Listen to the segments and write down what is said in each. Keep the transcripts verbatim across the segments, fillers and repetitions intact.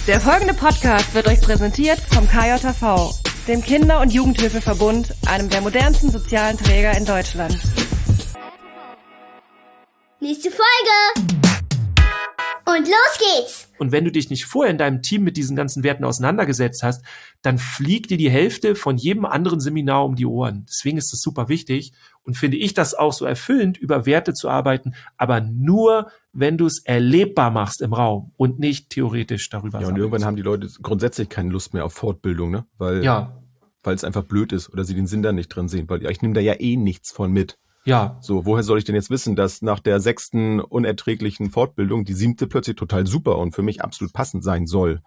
Der folgende Podcast wird euch präsentiert vom K J V, dem Kinder- und Jugendhilfeverbund, einem der modernsten sozialen Träger in Deutschland. Nächste Folge! Und los geht's! Und wenn du dich nicht vorher in deinem Team mit diesen ganzen Werten auseinandergesetzt hast, dann fliegt dir die Hälfte von jedem anderen Seminar um die Ohren. Deswegen ist das super wichtig und finde ich das auch so erfüllend, über Werte zu arbeiten, aber nur, wenn du es erlebbar machst im Raum und nicht theoretisch darüber. Ja, und irgendwann haben die Leute grundsätzlich keine Lust mehr auf Fortbildung, ne? Weil, ja. weil es einfach blöd ist oder sie den Sinn da nicht drin sehen, weil ich nehme da ja eh nichts von mit. Ja. So, woher soll ich denn jetzt wissen, dass nach der sechsten unerträglichen Fortbildung die siebte plötzlich total super und für mich absolut passend sein soll?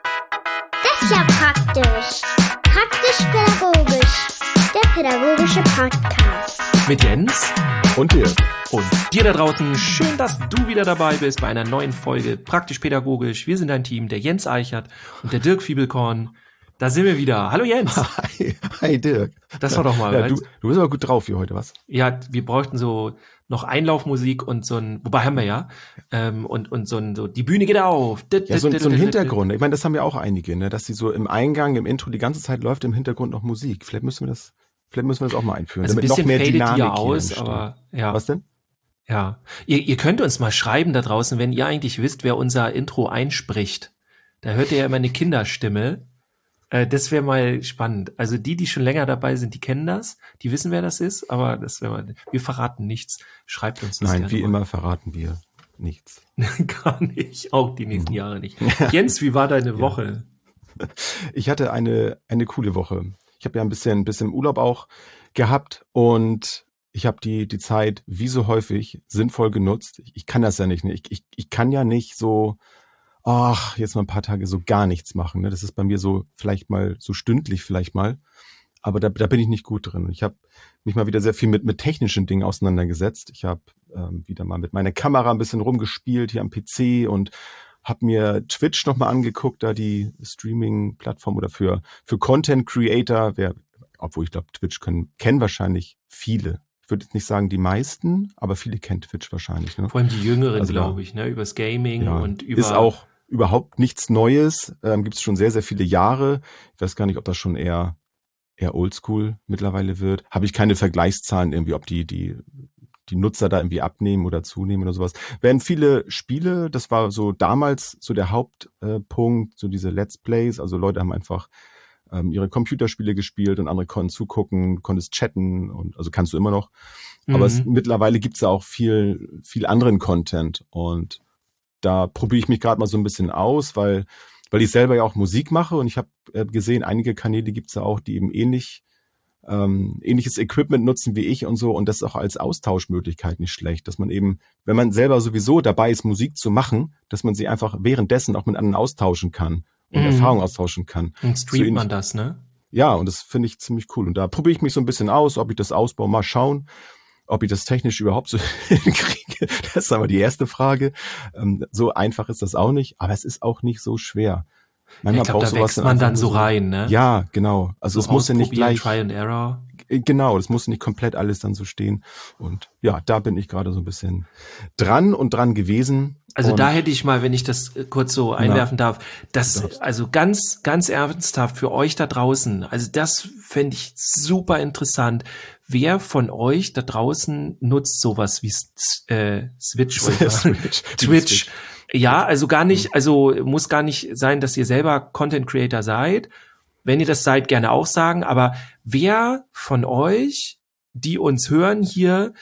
Das ist ja praktisch. Praktisch-pädagogisch. Der pädagogische Podcast. Mit Jens und dir. Und dir da draußen, schön, dass du wieder dabei bist bei einer neuen Folge Praktisch-pädagogisch. Wir sind ein Team, der Jens Eichert und der Dirk Fiebelkorn. Da sind wir wieder. Hallo Jens. Hi, hi Dirk. Das war doch mal. Ja, du, du bist aber gut drauf hier heute, was? Ja, wir bräuchten so noch Einlaufmusik und so ein, wobei haben wir ja, ähm, und und so ein, so die Bühne geht auf. Ja, so, so ein Hintergrund. Ich meine, das haben ja auch einige, ne, dass sie so im Eingang, im Intro die ganze Zeit läuft im Hintergrund noch Musik. Vielleicht müssen wir das, vielleicht müssen wir das auch mal einführen, also damit ein bisschen noch mehr fadet Dynamik die hier aus, entsteht. aber ja. Was denn? Ja, ihr, ihr könnt uns mal schreiben da draußen, wenn ihr eigentlich wisst, wer unser Intro einspricht. Da hört ihr ja immer eine Kinderstimme. Äh, das wäre mal spannend. Also die, die schon länger dabei sind, die kennen das, die wissen, wer das ist, aber das wäre mal, wir verraten nichts. Schreibt uns das. Nein, wie mal. immer verraten wir nichts. Gar nicht, auch die nächsten Jahre nicht. Jens, wie war deine Woche? Ich hatte eine eine coole Woche. Ich habe ja ein bisschen ein bisschen Urlaub auch gehabt und ich habe die die Zeit wie so häufig sinnvoll genutzt. Ich, ich kann das ja nicht. Ne? Ich, ich, ich kann ja nicht so, ach, jetzt mal ein paar Tage so gar nichts machen. Ne? Das ist bei mir so vielleicht mal so stündlich vielleicht mal. Aber da, da bin ich nicht gut drin. Ich habe mich mal wieder sehr viel mit mit technischen Dingen auseinandergesetzt. Ich habe ähm, wieder mal mit meiner Kamera ein bisschen rumgespielt hier am P C und habe mir Twitch nochmal angeguckt, da die Streaming-Plattform oder für für Content Creator. Wer, obwohl ich glaube, Twitch können kennen wahrscheinlich viele. Ich würde jetzt nicht sagen die meisten, aber viele kennen Twitch wahrscheinlich. Ne? Vor allem die Jüngeren, Also da- glaube ich, ne, übers Gaming Ja, und über. ist auch überhaupt nichts Neues. Ähm, Gibt es schon sehr, sehr viele Jahre. Ich weiß gar nicht, ob das schon eher eher Oldschool mittlerweile wird. Habe ich keine Vergleichszahlen irgendwie, ob die die die Nutzer da irgendwie abnehmen oder zunehmen oder sowas. Werden viele Spiele, das war so damals so der Hauptpunkt, äh, Punkt, so diese Let's Plays. Also Leute haben einfach ähm, ihre Computerspiele gespielt und andere konnten zugucken, konntest chatten und also kannst du immer noch. Mhm. Aber es, mittlerweile gibt's ja auch viel viel anderen Content und da probiere ich mich gerade mal so ein bisschen aus, weil weil ich selber ja auch Musik mache und ich habe äh, gesehen, einige Kanäle gibt's ja auch, die eben ähnlich ähm, ähnliches Equipment nutzen wie ich und so und das ist auch als Austauschmöglichkeit nicht schlecht, dass man eben, wenn man selber sowieso dabei ist, Musik zu machen, dass man sie einfach währenddessen auch mit anderen austauschen kann und Mhm. Erfahrungen austauschen kann. und So streamt ähnlich- man das, ne? Ja, und das finde ich ziemlich cool und da probiere ich mich so ein bisschen aus, ob ich das ausbaue, mal schauen. Ob ich das technisch überhaupt so hinkriege, das ist aber die erste Frage. Ähm, so einfach ist das auch nicht, aber es ist auch nicht so schwer. Ich glaube, da wächst man dann so rein, ne? Ja, genau. Also so es muss ja nicht ausprobieren, gleich, Try and Error. äh, genau, das muss nicht komplett alles dann so stehen. Und ja, da bin ich gerade so ein bisschen dran und dran gewesen. Also und da hätte ich mal, wenn ich das äh, kurz so einwerfen darf, das, darfst. also ganz, ganz ernsthaft für euch da draußen, also das fände ich super interessant. Wer von euch da draußen nutzt sowas wie S- äh, Switch oder Switch. Twitch? Ja, also gar nicht, also muss gar nicht sein, dass ihr selber Content Creator seid. Wenn ihr das seid, gerne auch sagen. Aber wer von euch, die uns hören hier,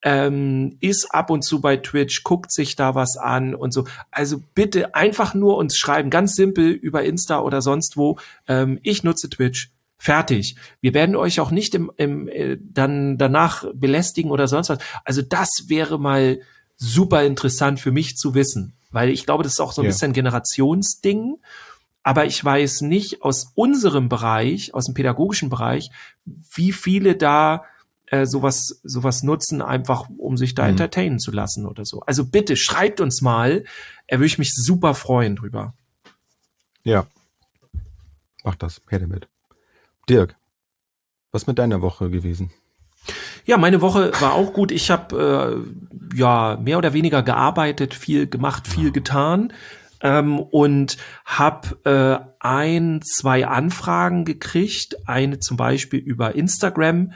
ähm, ist ab und zu bei Twitch, guckt sich da was an und so. Also bitte einfach nur uns schreiben, ganz simpel über Insta oder sonst wo. Ähm, ich nutze Twitch. Fertig. Wir werden euch auch nicht im, im äh, dann danach belästigen oder sonst was. Also das wäre mal super interessant für mich zu wissen, weil ich glaube, das ist auch so ein Ja. bisschen ein Generationsding. Aber ich weiß nicht aus unserem Bereich, aus dem pädagogischen Bereich, wie viele da äh, sowas sowas nutzen, einfach um sich da Mhm. entertainen zu lassen oder so. Also bitte schreibt uns mal, er würde ich mich super freuen drüber. Ja, mach das, her damit. Dirk, was mit deiner Woche gewesen? Ja, meine Woche war auch gut. Ich habe äh, ja mehr oder weniger gearbeitet, viel gemacht, viel getan. ähm, und habe äh, ein, zwei Anfragen gekriegt, eine zum Beispiel über Instagram,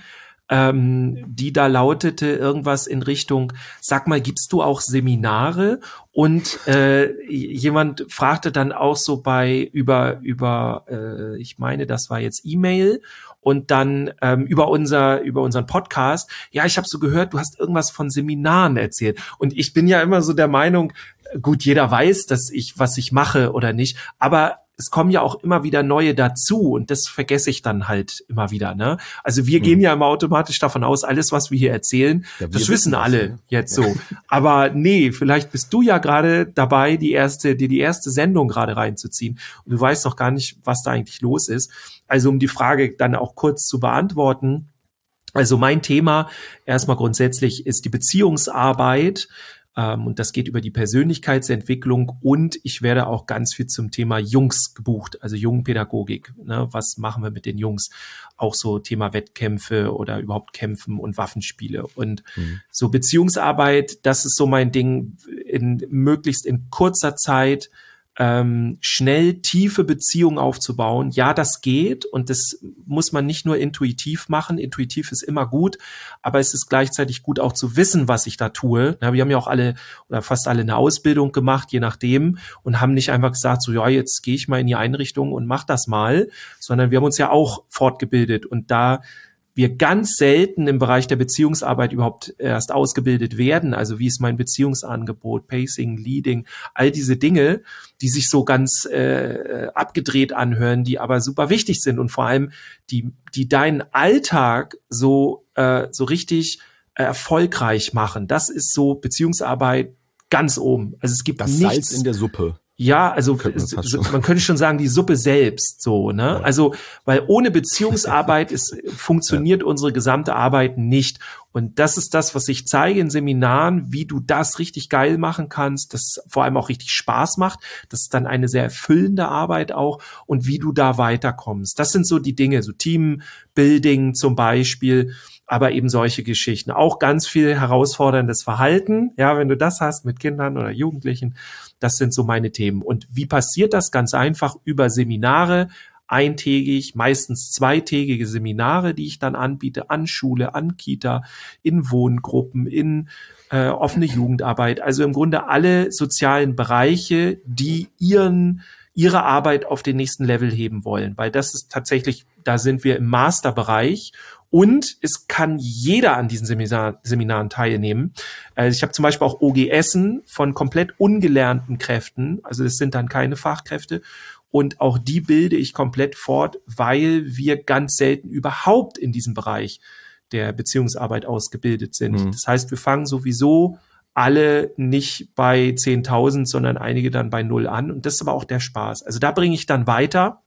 ähm, die da lautete irgendwas in Richtung, sag mal, gibst du auch Seminare? Und äh, jemand fragte dann auch so bei über über äh, ich meine, das war jetzt E-Mail und dann ähm, über unser über unseren Podcast. Ja, ich habe so gehört, du hast irgendwas von Seminaren erzählt. Und ich bin ja immer so der Meinung, gut, jeder weiß, dass ich was ich mache oder nicht, aber es kommen ja auch immer wieder neue dazu und das vergesse ich dann halt immer wieder, ne? Also wir mhm. gehen ja immer automatisch davon aus, alles, was wir hier erzählen, ja, das wissen alle das, jetzt ja. so. Aber nee, vielleicht bist du ja gerade dabei, die erste, dir die erste Sendung gerade reinzuziehen und du weißt noch gar nicht, was da eigentlich los ist. Also um die Frage dann auch kurz zu beantworten, also mein Thema erstmal grundsätzlich ist die Beziehungsarbeit. Um, und das geht über die Persönlichkeitsentwicklung und ich werde auch ganz viel zum Thema Jungs gebucht, also Jungpädagogik. Ne? Was machen wir mit den Jungs? Auch so Thema Wettkämpfe oder überhaupt Kämpfen und Waffenspiele. Und mhm. so Beziehungsarbeit, das ist so mein Ding, in möglichst in kurzer Zeit ähm, schnell tiefe Beziehungen aufzubauen. Ja, das geht und das muss man nicht nur intuitiv machen. Intuitiv ist immer gut, aber es ist gleichzeitig gut auch zu wissen, was ich da tue. Ja, wir haben ja auch alle oder fast alle eine Ausbildung gemacht, je nachdem, und haben nicht einfach gesagt, so ja, jetzt gehe ich mal in die Einrichtung und mach das mal, sondern wir haben uns ja auch fortgebildet und da wir ganz selten im Bereich der Beziehungsarbeit überhaupt erst ausgebildet werden. Also wie ist mein Beziehungsangebot, Pacing, Leading, all diese Dinge, die sich so ganz äh, abgedreht anhören, die aber super wichtig sind und vor allem die, die deinen Alltag so äh, so richtig äh, erfolgreich machen. Das ist so Beziehungsarbeit ganz oben. Also es gibt das nichts, Salz in der Suppe. Ja, also man könnte schon sagen, die Suppe selbst so, ne? Ja. Also, weil ohne Beziehungsarbeit ist, funktioniert ja. unsere gesamte Arbeit nicht. Und das ist das, was ich zeige in Seminaren, wie du das richtig geil machen kannst, das vor allem auch richtig Spaß macht. Das ist dann eine sehr erfüllende Arbeit auch und wie du da weiterkommst. Das sind so die Dinge, so Teambuilding zum Beispiel, aber eben solche Geschichten. Auch ganz viel herausforderndes Verhalten. Ja, wenn du das hast mit Kindern oder Jugendlichen, das sind so meine Themen. Und wie passiert das? Ganz einfach über Seminare, eintägig, meistens zweitägige Seminare, die ich dann anbiete, an Schule, an Kita, in Wohngruppen, in äh, offene Jugendarbeit. Also im Grunde alle sozialen Bereiche, die ihren ihre Arbeit auf den nächsten Level heben wollen. Weil das ist tatsächlich, da sind wir im Masterbereich. Und es kann jeder an diesen Seminar, Seminaren teilnehmen. Also ich habe zum Beispiel auch O G Essen von komplett ungelernten Kräften. Also das sind dann keine Fachkräfte. Und auch die bilde ich komplett fort, weil wir ganz selten überhaupt in diesem Bereich der Beziehungsarbeit ausgebildet sind. Mhm. Das heißt, wir fangen sowieso alle nicht bei zehntausend, sondern einige dann bei null an. Und das ist aber auch der Spaß. Also da bringe ich dann weiter.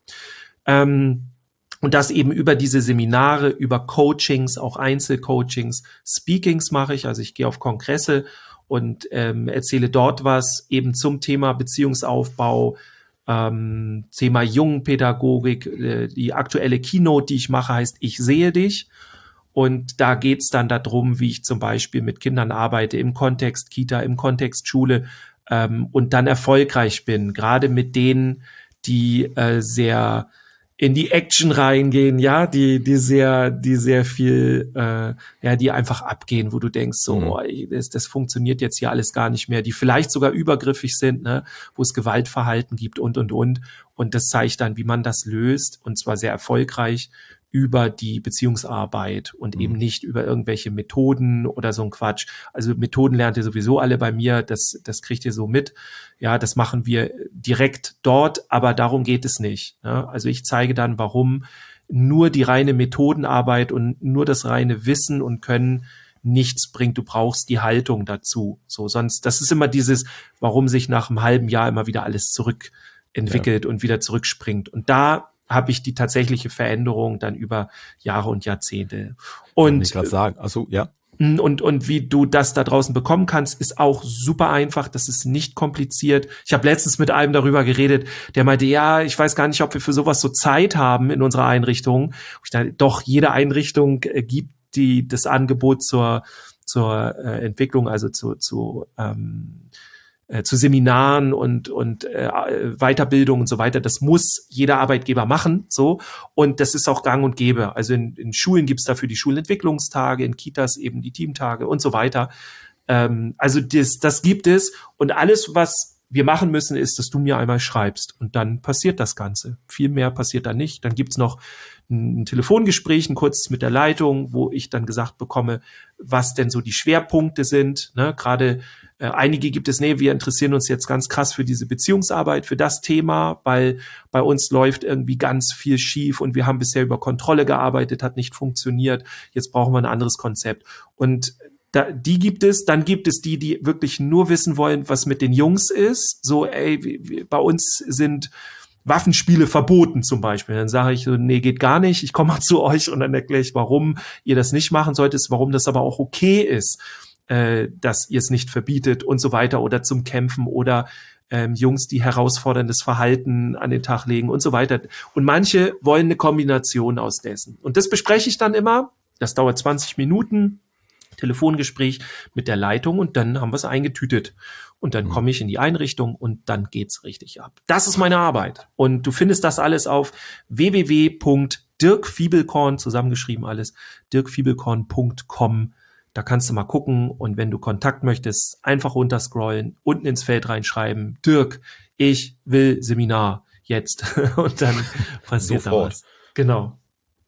Ähm, Und das eben über diese Seminare, über Coachings, auch Einzelcoachings, Speakings mache ich. Also ich gehe auf Kongresse und ähm, erzähle dort was eben zum Thema Beziehungsaufbau, ähm, Thema Jungpädagogik. Äh, die aktuelle Keynote, die ich mache, heißt Ich sehe dich. Und da geht's dann darum, wie ich zum Beispiel mit Kindern arbeite im Kontext Kita, im Kontext Schule ähm, und dann erfolgreich bin. Gerade mit denen, die äh, sehr in die Action reingehen, ja, die die sehr die sehr viel äh, ja, die einfach abgehen, wo du denkst, so, mhm. oh, das, das funktioniert jetzt hier alles gar nicht mehr, die vielleicht sogar übergriffig sind, ne, wo es Gewaltverhalten gibt und und und und das zeigt dann, wie man das löst und zwar sehr erfolgreich über die Beziehungsarbeit und mhm. eben nicht über irgendwelche Methoden oder so ein Quatsch. Also Methoden lernt ihr sowieso alle bei mir, das das kriegt ihr so mit. Ja, das machen wir direkt dort, aber darum geht es nicht. Ja? Also ich zeige dann, warum nur die reine Methodenarbeit und nur das reine Wissen und Können nichts bringt. Du brauchst die Haltung dazu. So, sonst, das ist immer dieses, warum sich nach einem halben Jahr immer wieder alles zurückentwickelt ja. und wieder zurückspringt. Und da habe ich die tatsächliche Veränderung dann über Jahre und Jahrzehnte. Und ich gerade sagen, also ja. Und, und wie du das da draußen bekommen kannst, ist auch super einfach. Das ist nicht kompliziert. Ich habe letztens mit einem darüber geredet, der meinte, ja, ich weiß gar nicht, ob wir für sowas so Zeit haben in unserer Einrichtung. Ich dachte, doch, jede Einrichtung äh, gibt die das Angebot zur, zur äh, Entwicklung, also zu, zu ähm, äh, zu Seminaren und und äh, Weiterbildung und so weiter. Das muss jeder Arbeitgeber machen, so, und das ist auch gang und gäbe. Also in, in Schulen gibt's dafür die Schulentwicklungstage, in Kitas eben die Teamtage und so weiter. Ähm, also das, das gibt es, und alles, was wir machen müssen, ist, dass du mir einmal schreibst, und dann passiert das Ganze. Viel mehr passiert da nicht. Dann gibt's noch ein, ein Telefongespräch, ein kurzes mit der Leitung, wo ich dann gesagt bekomme, was denn so die Schwerpunkte sind. Ne? Gerade äh, einige gibt es, nee, wir interessieren uns jetzt ganz krass für diese Beziehungsarbeit, für das Thema, weil bei uns läuft irgendwie ganz viel schief und wir haben bisher über Kontrolle gearbeitet, hat nicht funktioniert. Jetzt brauchen wir ein anderes Konzept. Und Da, die gibt es, dann gibt es die, die wirklich nur wissen wollen, was mit den Jungs ist. So, ey, wir, wir, bei uns sind Waffenspiele verboten zum Beispiel. Dann sage ich so, nee, geht gar nicht. Ich komme mal zu euch und dann erkläre ich, warum ihr das nicht machen solltet, warum das aber auch okay ist, äh, dass ihr es nicht verbietet und so weiter, oder zum Kämpfen oder ähm, Jungs, die herausforderndes Verhalten an den Tag legen und so weiter. Und manche wollen eine Kombination aus dessen. Und das bespreche ich dann immer. Das dauert zwanzig Minuten. Telefongespräch mit der Leitung, und dann haben wir es eingetütet. Und dann komme ich in die Einrichtung und dann geht's richtig ab. Das ist meine Arbeit. Und du findest das alles auf w w w punkt dirk fiebelkorn, zusammengeschrieben alles, dirk fiebelkorn punkt com. Da kannst du mal gucken, und wenn du Kontakt möchtest, einfach runterscrollen, unten ins Feld reinschreiben, Dirk, ich will Seminar jetzt. Und dann passiert da was. Genau.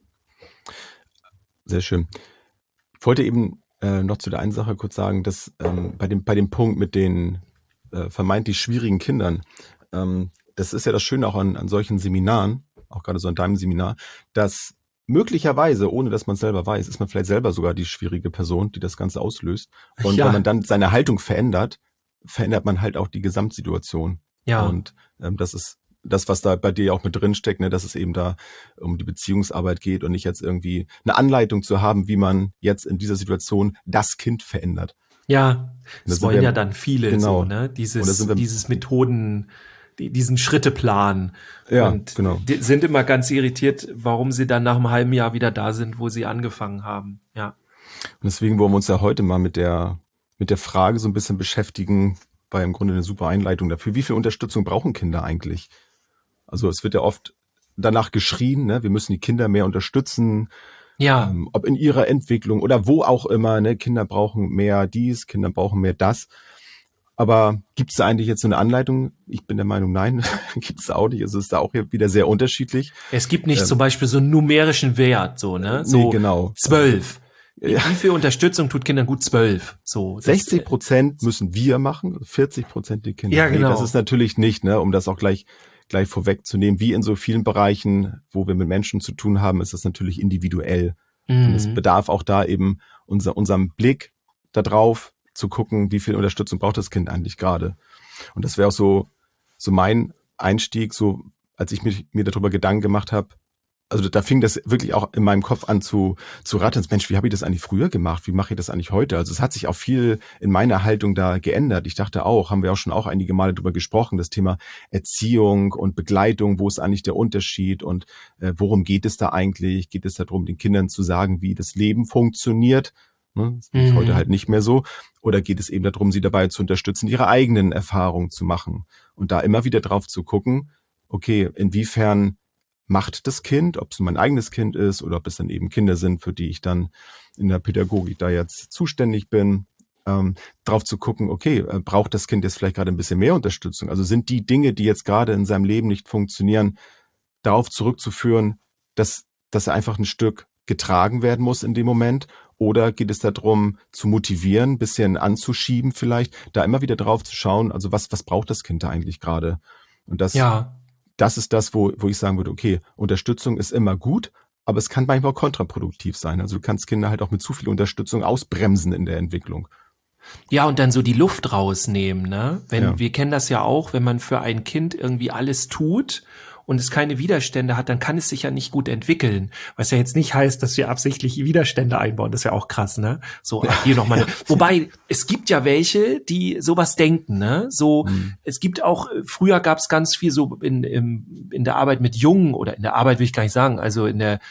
Sehr schön. Ich wollte eben Äh, noch zu der einen Sache kurz sagen, dass ähm, bei dem bei dem Punkt mit den äh, vermeintlich schwierigen Kindern, ähm, das ist ja das Schöne auch an, an solchen Seminaren, auch gerade so an deinem Seminar, dass möglicherweise, ohne dass man es selber weiß, ist man vielleicht selber sogar die schwierige Person, die das Ganze auslöst. Und ja. wenn man dann seine Haltung verändert, verändert man halt auch die Gesamtsituation. Ja. Und ähm, das ist das, was da bei dir auch mit drin steckt, ne, dass es eben da um die Beziehungsarbeit geht und nicht jetzt irgendwie eine Anleitung zu haben, wie man jetzt in dieser Situation das Kind verändert. Ja, das wollen wir, ja dann viele, genau. so, ne? Dieses, dieses Methoden, die, diesen Schritteplan. Ja, und genau. Die sind immer ganz irritiert, warum sie dann nach einem halben Jahr wieder da sind, wo sie angefangen haben. Ja. Und deswegen wollen wir uns ja heute mal mit der, mit der Frage so ein bisschen beschäftigen, war im Grunde eine super Einleitung dafür. Wie viel Unterstützung brauchen Kinder eigentlich? Also es wird ja oft danach geschrien, ne, wir müssen die Kinder mehr unterstützen, ja, ähm, ob in ihrer Entwicklung oder wo auch immer, ne, Kinder brauchen mehr dies, Kinder brauchen mehr das. Aber gibt es da eigentlich jetzt so eine Anleitung? Ich bin der Meinung, nein, gibt es auch nicht. Es ist da auch wieder sehr unterschiedlich. Es gibt nicht ähm, zum Beispiel so einen numerischen Wert, so, ne? So nee, genau. zwölf. Ja. Wie viel Unterstützung tut Kindern gut? Zwölf. So. sechzig Prozent müssen wir machen, vierzig Prozent die Kinder. Ja, genau. Nee, das ist natürlich nicht, ne, um das auch gleich gleich vorwegzunehmen. Wie in so vielen Bereichen, wo wir mit Menschen zu tun haben, ist das natürlich individuell. Mhm. Und es bedarf auch da eben unser, unserem Blick darauf, zu gucken, wie viel Unterstützung braucht das Kind eigentlich gerade. Und das wäre auch so, so mein Einstieg, so als ich mich, mir darüber Gedanken gemacht habe. Also da fing das wirklich auch in meinem Kopf an zu, zu rattern. Mensch, wie habe ich das eigentlich früher gemacht? Wie mache ich das eigentlich heute? Also es hat sich auch viel in meiner Haltung da geändert. Ich dachte auch, haben wir auch schon auch einige Male darüber gesprochen, das Thema Erziehung und Begleitung, wo ist eigentlich der Unterschied und äh, worum geht es da eigentlich? Geht es darum, den Kindern zu sagen, wie das Leben funktioniert? Ne? Das ist mhm. heute halt nicht mehr so. Oder geht es eben darum, sie dabei zu unterstützen, ihre eigenen Erfahrungen zu machen? Und da immer wieder drauf zu gucken, okay, inwiefern macht das Kind, ob es mein eigenes Kind ist oder ob es dann eben Kinder sind, für die ich dann in der Pädagogik da jetzt zuständig bin, ähm, drauf zu gucken, okay, äh, braucht das Kind jetzt vielleicht gerade ein bisschen mehr Unterstützung? Also sind die Dinge, die jetzt gerade in seinem Leben nicht funktionieren, darauf zurückzuführen, dass, dass er einfach ein Stück getragen werden muss in dem Moment? Oder geht es darum, zu motivieren, ein bisschen anzuschieben vielleicht, da immer wieder drauf zu schauen, also was, was braucht das Kind da eigentlich gerade? Und das ja. Das ist das, wo, wo ich sagen würde, okay, Unterstützung ist immer gut, aber es kann manchmal auch kontraproduktiv sein. Also du kannst Kinder halt auch mit zu viel Unterstützung ausbremsen in der Entwicklung. Ja, und dann so die Luft rausnehmen, ne? Wenn, ja. wir kennen das ja auch, wenn man für ein Kind irgendwie alles tut und es keine Widerstände hat, dann kann es sich ja nicht gut entwickeln. Was ja jetzt nicht heißt, dass wir absichtlich Widerstände einbauen. Das ist ja auch krass, ne? So, ja. hier nochmal. Ja. Wobei, es gibt ja welche, die sowas denken, ne? So, mhm. es gibt auch, früher gab es ganz viel so in, in, in der Arbeit mit Jungen oder in der Arbeit will ich gar nicht sagen, also in der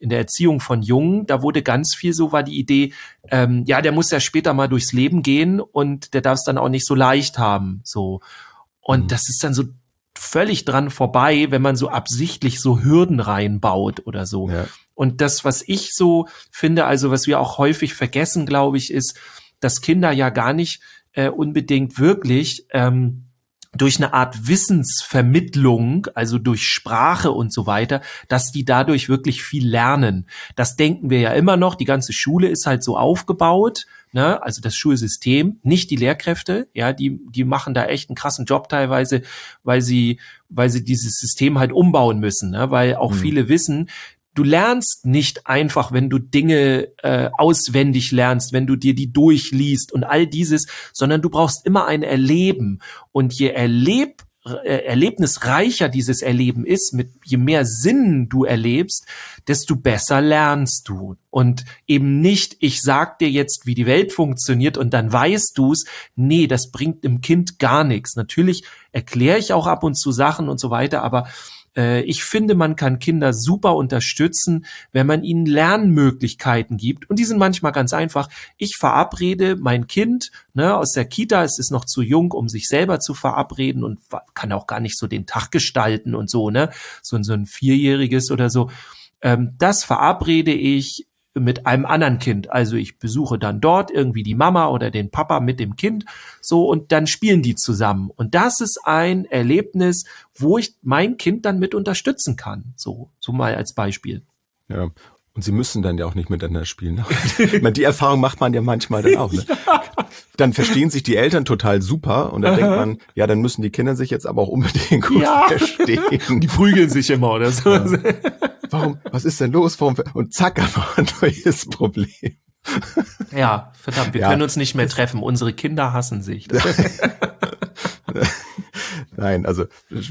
in der Erziehung von Jungen, da wurde ganz viel so, war die Idee, ähm, ja, der muss ja später mal durchs Leben gehen und der darf es dann auch nicht so leicht haben, so. Und mhm. das ist dann so völlig dran vorbei, wenn man so absichtlich so Hürden reinbaut oder so. Ja. Und das, was ich so finde, also was wir auch häufig vergessen, glaube ich, ist, dass Kinder ja gar nicht äh, unbedingt wirklich ähm, durch eine Art Wissensvermittlung, also durch Sprache und so weiter, dass die dadurch wirklich viel lernen. Das denken wir ja immer noch. Die ganze Schule ist halt so aufgebaut, ne? Also das Schulsystem, nicht die Lehrkräfte, ja, die die machen da echt einen krassen Job teilweise, weil sie weil sie dieses System halt umbauen müssen, ne? Weil auch mhm. viele wissen, du lernst nicht einfach, wenn du Dinge äh, auswendig lernst, wenn du dir die durchliest und all dieses, sondern du brauchst immer ein Erleben. Und je erleb, äh, erlebnisreicher dieses Erleben ist, mit je mehr Sinnen du erlebst, desto besser lernst du. Und eben nicht, ich sag dir jetzt, wie die Welt funktioniert und dann weißt du's. Nee, das bringt dem Kind gar nichts. Natürlich erkläre ich auch ab und zu Sachen und so weiter, aber ich finde, man kann Kinder super unterstützen, wenn man ihnen Lernmöglichkeiten gibt. Und die sind manchmal ganz einfach. Ich verabrede mein Kind, ne, aus der Kita, es ist noch zu jung, um sich selber zu verabreden und kann auch gar nicht so den Tag gestalten und so, ne, so, so ein Vierjähriges oder so. Ähm, das verabrede ich mit einem anderen Kind. Also ich besuche dann dort irgendwie die Mama oder den Papa mit dem Kind, so, und dann spielen die zusammen. Und das ist ein Erlebnis, wo ich mein Kind dann mit unterstützen kann. So, so mal als Beispiel. Ja. Und sie müssen dann ja auch nicht miteinander spielen. Ich meine, die Erfahrung macht man ja manchmal dann auch. Ne? Ja. Dann verstehen sich die Eltern total super und dann Aha. denkt man, ja, dann müssen die Kinder sich jetzt aber auch unbedingt gut ja. verstehen. Die prügeln sich immer oder so. Ja. Warum? Was ist denn los? Warum? Und zack, einfach ein neues Problem. Ja, verdammt, wir ja. können uns nicht mehr treffen. Unsere Kinder hassen sich. Nein, also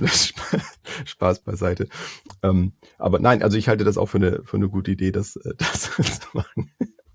Spaß beiseite. Ähm, aber nein, also ich halte das auch für eine für eine gute Idee, das das zu machen.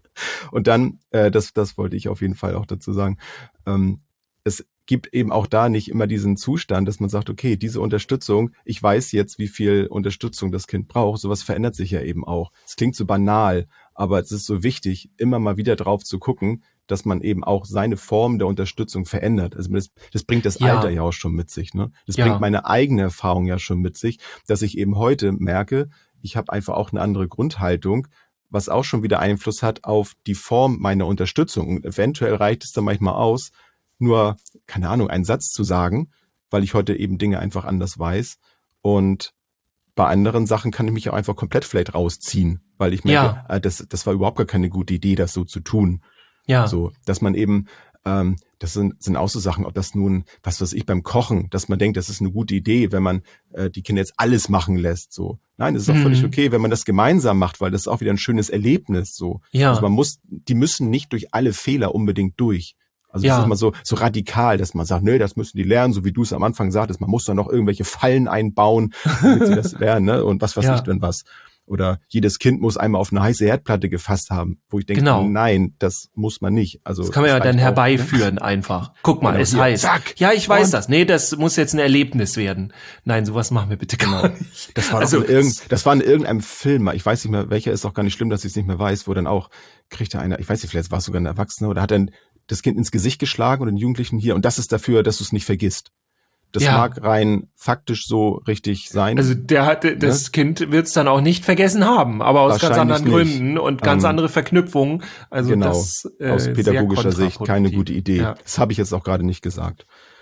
Und dann, äh, das das wollte ich auf jeden Fall auch dazu sagen. Ähm, es gibt eben auch da nicht immer diesen Zustand, dass man sagt, okay, diese Unterstützung, ich weiß jetzt, wie viel Unterstützung das Kind braucht. Sowas verändert sich ja eben auch. Es klingt so banal, aber es ist so wichtig, immer mal wieder drauf zu gucken, dass man eben auch seine Form der Unterstützung verändert. Also das, das bringt das ja. Alter ja auch schon mit sich. Ne? Das ja. bringt meine eigene Erfahrung ja schon mit sich, dass ich eben heute merke, ich habe einfach auch eine andere Grundhaltung, was auch schon wieder Einfluss hat auf die Form meiner Unterstützung. Und eventuell reicht es dann manchmal aus, nur, keine Ahnung, einen Satz zu sagen, weil ich heute eben Dinge einfach anders weiß. Und bei anderen Sachen kann ich mich auch einfach komplett vielleicht rausziehen, weil ich merke, ja. das, das war überhaupt gar keine gute Idee, das so zu tun. Ja. So, dass man eben, ähm, das sind, sind auch so Sachen, ob das nun, was weiß ich, beim Kochen, dass man denkt, das ist eine gute Idee, wenn man äh, die Kinder jetzt alles machen lässt. So, nein, das ist auch mhm. völlig okay, wenn man das gemeinsam macht, weil das ist auch wieder ein schönes Erlebnis. So, ja. Also man muss, die müssen nicht durch alle Fehler unbedingt durch. Also ja. das ist immer so, so radikal, dass man sagt, nö, das müssen die lernen, so wie du es am Anfang sagtest, man muss da noch irgendwelche Fallen einbauen, damit sie das lernen, ne? Und was weiß ja. ich denn was. Oder jedes Kind muss einmal auf eine heiße Herdplatte gefasst haben, wo ich denke, genau. nein, das muss man nicht. Also das kann man ja dann herbeiführen, ne? Einfach. Guck mal, genau, es heißt. Zack, ja, ich weiß und das. Nee, das muss jetzt ein Erlebnis werden. Nein, sowas machen wir bitte gar nicht. Das war, also, in irgend, das war in irgendeinem Film, ich weiß nicht mehr, welcher, ist auch gar nicht schlimm, dass ich es nicht mehr weiß, wo dann auch, kriegte einer, ich weiß nicht, vielleicht war es sogar ein Erwachsener, oder hat dann das Kind ins Gesicht geschlagen und den Jugendlichen hier, und das ist dafür, dass du es nicht vergisst. Das ja. mag rein faktisch so richtig sein. Also der hatte, das ne? Kind wird es dann auch nicht vergessen haben, aber aus ganz anderen nicht. Gründen und ganz ähm, andere Verknüpfungen. Also genau, das, äh, aus pädagogischer Sicht keine gute Idee. Ja. Das habe ich jetzt auch gerade nicht gesagt.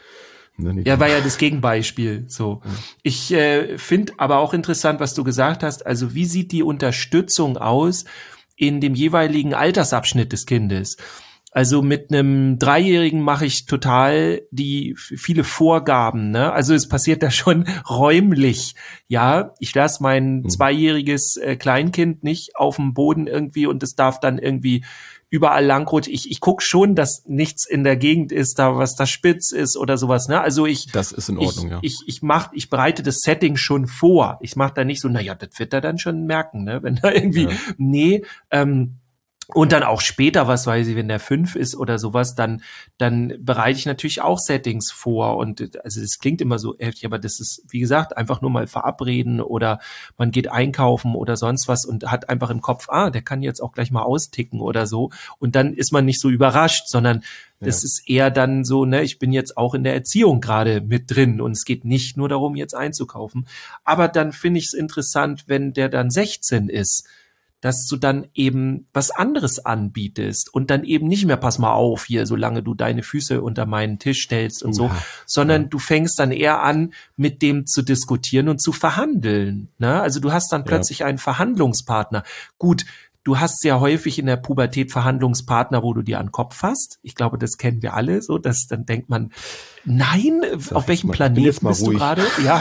Ne, ja, war ja das Gegenbeispiel. So, ja. Ich äh, finde aber auch interessant, was du gesagt hast. Also wie sieht die Unterstützung aus in dem jeweiligen Altersabschnitt des Kindes? Also mit einem Dreijährigen mache ich total die viele Vorgaben, ne? Also es passiert da schon räumlich, ja. Ich lasse mein mhm. zweijähriges äh, Kleinkind nicht auf dem Boden irgendwie und es darf dann irgendwie überall langrutschen. Ich ich guck schon, dass nichts in der Gegend ist, da was da spitz ist oder sowas, ne? Also ich das ist in Ordnung, ich, ja. Ich ich mach, ich bereite das Setting schon vor. Ich mache da nicht so, na ja, das wird er dann schon merken, ne? Wenn da irgendwie, ja. nee. Ähm, Und dann auch später, was weiß ich, wenn der fünf ist oder sowas, dann dann bereite ich natürlich auch Settings vor. Und also das klingt immer so heftig, aber das ist, wie gesagt, einfach nur mal verabreden oder man geht einkaufen oder sonst was und hat einfach im Kopf, ah, der kann jetzt auch gleich mal austicken oder so. Und dann ist man nicht so überrascht, sondern das ja. ist eher dann so, ne, ich bin jetzt auch in der Erziehung gerade mit drin und es geht nicht nur darum, jetzt einzukaufen. Aber dann finde ich es interessant, wenn der dann sechzehn ist, dass du dann eben was anderes anbietest und dann eben nicht mehr, pass mal auf hier, solange du deine Füße unter meinen Tisch stellst und so, ja, sondern ja. du fängst dann eher an, mit dem zu diskutieren und zu verhandeln. Ne? Also du hast dann plötzlich ja. einen Verhandlungspartner. Gut, du hast sehr häufig in der Pubertät Verhandlungspartner, wo du dir an den Kopf fasst. Ich glaube, das kennen wir alle so, dass dann denkt man, nein, Sag auf welchem mal, Planeten bist ruhig. du gerade? Ja.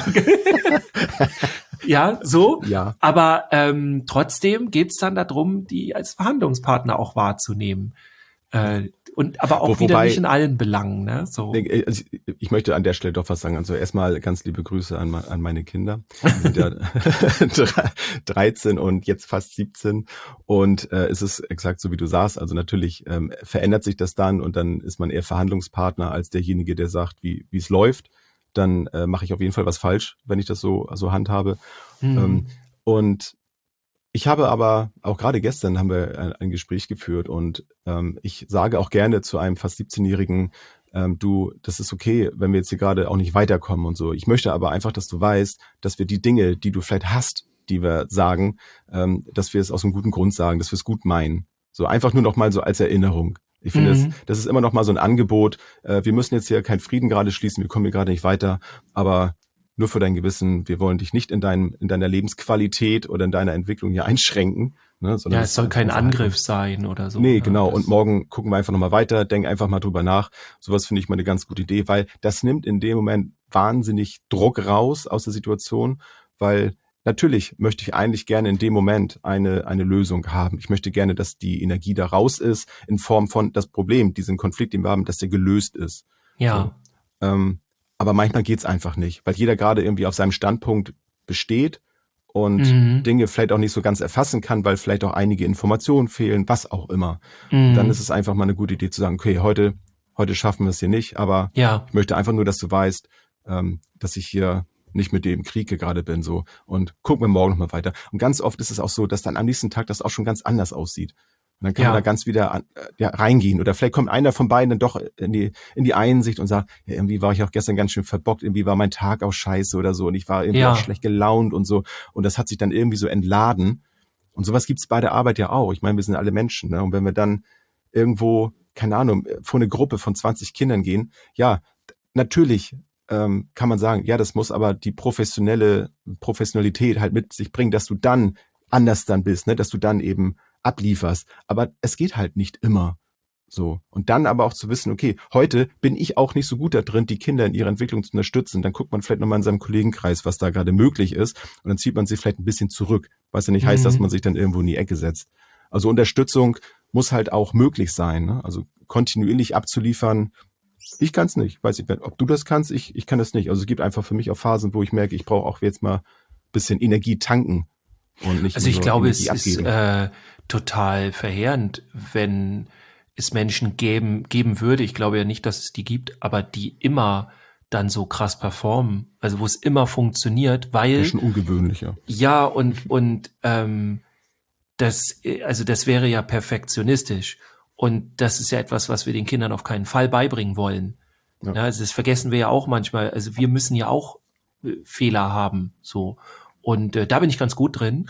Ja, so. Ja. Aber ähm, trotzdem geht's dann darum, die als Verhandlungspartner auch wahrzunehmen. Äh, und aber auch Wo, wieder wobei, nicht in allen Belangen. Ne? So. Also ich, ich möchte an der Stelle doch was sagen. Also erstmal ganz liebe Grüße an, an meine Kinder. Die sind ja dreizehn und jetzt fast siebzehn. Und äh, es ist exakt so, wie du sagst. Also natürlich ähm, verändert sich das dann und dann ist man eher Verhandlungspartner als derjenige, der sagt, wie wie es läuft. Dann äh, mache ich auf jeden Fall was falsch, wenn ich das so so handhabe. Mhm. Ähm, und ich habe aber, auch gerade gestern haben wir ein, ein Gespräch geführt und ähm, ich sage auch gerne zu einem fast siebzehnjährigen, ähm, du, das ist okay, wenn wir jetzt hier gerade auch nicht weiterkommen und so. Ich möchte aber einfach, dass du weißt, dass wir die Dinge, die du vielleicht hast, die wir sagen, ähm, dass wir es aus einem guten Grund sagen, dass wir es gut meinen. So einfach nur noch mal so als Erinnerung. Ich finde, mhm. das, das ist immer noch mal so ein Angebot. Äh, wir müssen jetzt hier keinen Frieden gerade schließen, wir kommen hier gerade nicht weiter, aber nur für dein Gewissen, wir wollen dich nicht in deinem, in deiner Lebensqualität oder in deiner Entwicklung hier einschränken. Ne, sondern ja, es soll kein Angriff sein oder so. Nee, ja, genau. Und morgen gucken wir einfach nochmal weiter, denk einfach mal drüber nach. Sowas finde ich mal eine ganz gute Idee, weil das nimmt in dem Moment wahnsinnig Druck raus aus der Situation, weil natürlich möchte ich eigentlich gerne in dem Moment eine, eine Lösung haben. Ich möchte gerne, dass die Energie da raus ist in Form von das Problem, diesen Konflikt, den wir haben, dass der gelöst ist. Ja. So, ähm, aber manchmal geht's einfach nicht, weil jeder gerade irgendwie auf seinem Standpunkt besteht und mhm. Dinge vielleicht auch nicht so ganz erfassen kann, weil vielleicht auch einige Informationen fehlen, was auch immer. Mhm. Dann ist es einfach mal eine gute Idee zu sagen, okay, heute heute schaffen wir es hier nicht, aber ja. ich möchte einfach nur, dass du weißt, ähm, dass ich hier nicht mit dir im Krieg gerade bin, so. Und gucken wir morgen nochmal weiter. Und ganz oft ist es auch so, dass dann am nächsten Tag das auch schon ganz anders aussieht. Und dann kann ja. man da ganz wieder an, ja, reingehen. Oder vielleicht kommt einer von beiden dann doch in die, in die Einsicht und sagt, ja, irgendwie war ich auch gestern ganz schön verbockt, irgendwie war mein Tag auch scheiße oder so und ich war irgendwie ja. auch schlecht gelaunt und so. Und das hat sich dann irgendwie so entladen. Und sowas gibt's bei der Arbeit ja auch. Ich meine, wir sind alle Menschen, ne? Und wenn wir dann irgendwo, keine Ahnung, vor eine Gruppe von zwanzig Kindern gehen, ja, natürlich ähm, kann man sagen, ja, das muss aber die professionelle Professionalität halt mit sich bringen, dass du dann anders dann bist, ne? Dass du dann eben ablieferst. Aber es geht halt nicht immer so. Und dann aber auch zu wissen, okay, heute bin ich auch nicht so gut da drin, die Kinder in ihrer Entwicklung zu unterstützen. Dann guckt man vielleicht nochmal in seinem Kollegenkreis, was da gerade möglich ist. Und dann zieht man sich vielleicht ein bisschen zurück. Was ja nicht mhm. heißt, dass man sich dann irgendwo in die Ecke setzt. Also Unterstützung muss halt auch möglich sein, ne? Also kontinuierlich abzuliefern. Ich kann es nicht. Weiß ich nicht, ob du das kannst. Ich, ich kann das nicht. Also es gibt einfach für mich auch Phasen, wo ich merke, ich brauche auch jetzt mal ein bisschen Energie tanken. Und nicht also ich glaube, es ist äh, total verheerend, wenn es Menschen geben geben würde. Ich glaube ja nicht, dass es die gibt, aber die immer dann so krass performen. Also wo es immer funktioniert, weil das ist schon ungewöhnlicher. Ja und und ähm, das also das wäre ja perfektionistisch und das ist ja etwas, was wir den Kindern auf keinen Fall beibringen wollen. Ja. Ja, also das vergessen wir ja auch manchmal. Also wir müssen ja auch äh, Fehler haben, so. Und äh, da bin ich ganz gut drin.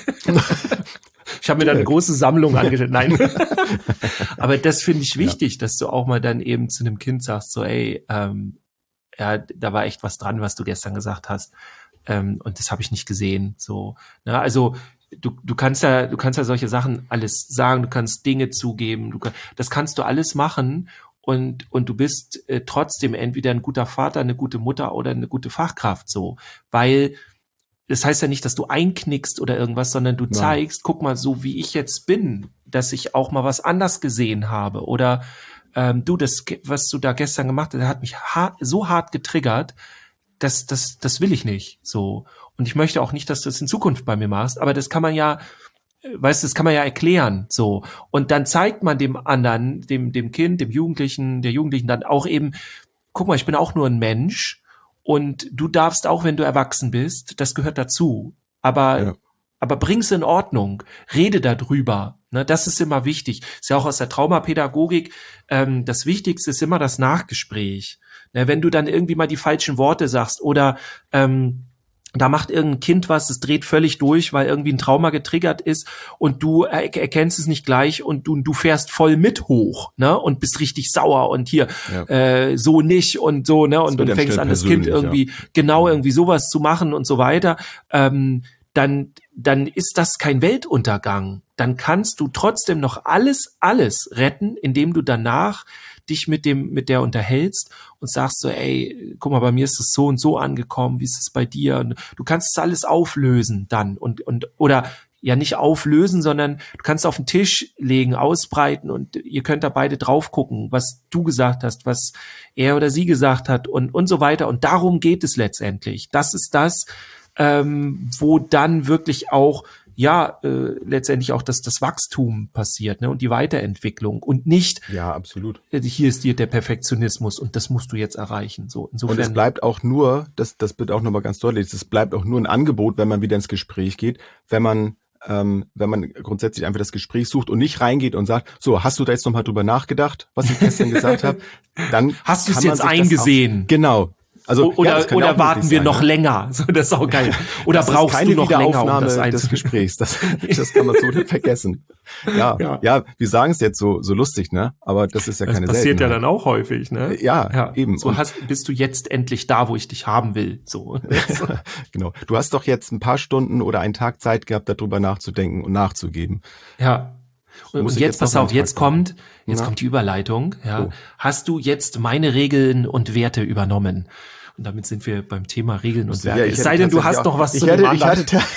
Ich habe mir da eine große Sammlung angestellt. Nein. Aber das finde ich wichtig, ja. dass du auch mal dann eben zu einem Kind sagst, so ey, ähm, ja, da war echt was dran, was du gestern gesagt hast. Ähm, und das habe ich nicht gesehen. So, na, also du du kannst ja du kannst ja solche Sachen alles sagen. Du kannst Dinge zugeben. Du kann, das kannst du alles machen. Und und du bist äh, trotzdem entweder ein guter Vater, eine gute Mutter oder eine gute Fachkraft. So, weil das heißt ja nicht, dass du einknickst oder irgendwas, sondern du Nein. zeigst, guck mal, so wie ich jetzt bin, dass ich auch mal was anders gesehen habe. Oder ähm, du, das, was du da gestern gemacht hast, hat mich hart, so hart getriggert, dass das, das will ich nicht. So. Und ich möchte auch nicht, dass du das in Zukunft bei mir machst. Aber das kann man ja weißt du, das kann man ja erklären, so. Und dann zeigt man dem anderen, dem, dem Kind, dem Jugendlichen, der Jugendlichen dann auch eben, guck mal, ich bin auch nur ein Mensch und du darfst auch, wenn du erwachsen bist, das gehört dazu. Aber, ja. aber bring's in Ordnung, rede darüber. Ne, das ist immer wichtig. Ist ja auch aus der Traumapädagogik, ähm, das Wichtigste ist immer das Nachgespräch. Ne, wenn du dann irgendwie mal die falschen Worte sagst oder ähm, da macht irgendein Kind was, es dreht völlig durch, weil irgendwie ein Trauma getriggert ist und du er- erkennst es nicht gleich und du du fährst voll mit hoch, ne, und bist richtig sauer und hier ja. äh, so nicht und so, ne, und, und fängst an, das Kind irgendwie ja. genau irgendwie sowas zu machen und so weiter. Ähm, dann dann ist das kein Weltuntergang. Dann kannst du trotzdem noch alles, alles retten, indem du danach dich mit dem, mit der unterhältst und sagst so, ey, guck mal, bei mir ist es so und so angekommen, wie ist es bei dir? Und du kannst es alles auflösen dann und, und, oder ja nicht auflösen, sondern du kannst auf den Tisch legen, ausbreiten und ihr könnt da beide drauf gucken, was du gesagt hast, was er oder sie gesagt hat und, und so weiter. Und darum geht es letztendlich. Das ist das, ähm, wo dann wirklich auch ja äh, letztendlich auch das das Wachstum passiert, ne, und die Weiterentwicklung und nicht ja absolut äh, hier ist dir der Perfektionismus und das musst du jetzt erreichen, so insofern. Und es bleibt auch nur, das das wird auch nochmal ganz deutlich, es bleibt auch nur ein Angebot, wenn man wieder ins Gespräch geht, wenn man ähm, wenn man grundsätzlich einfach das Gespräch sucht und nicht reingeht und sagt, so, hast du da jetzt nochmal drüber nachgedacht, was ich gestern gesagt habe, dann hast du es jetzt eingesehen, auch, genau. Also, oder ja, oder warten wir sein, noch ja. länger? So, das ist auch geil. Oder das brauchst du noch länger, um das des Gesprächs? Das, das kann man so nicht vergessen. Ja, ja, ja, wir sagen es jetzt so so lustig, ne? Aber das ist ja das keine passiert Seltenheit. Ja dann auch häufig, ne? Ja, ja. eben. So hast, bist du jetzt endlich da, wo ich dich haben will. So. Genau. Du hast doch jetzt ein paar Stunden oder einen Tag Zeit gehabt, darüber nachzudenken und nachzugeben. Ja. Und, und jetzt, jetzt pass auf, jetzt kommt, jetzt Na? kommt die Überleitung. Ja, oh. Hast du jetzt meine Regeln und Werte übernommen? Und damit sind wir beim Thema Regeln und Werte. Ja, es sei denn, du hast noch was zu hätte, dem anderen. Ich hatte,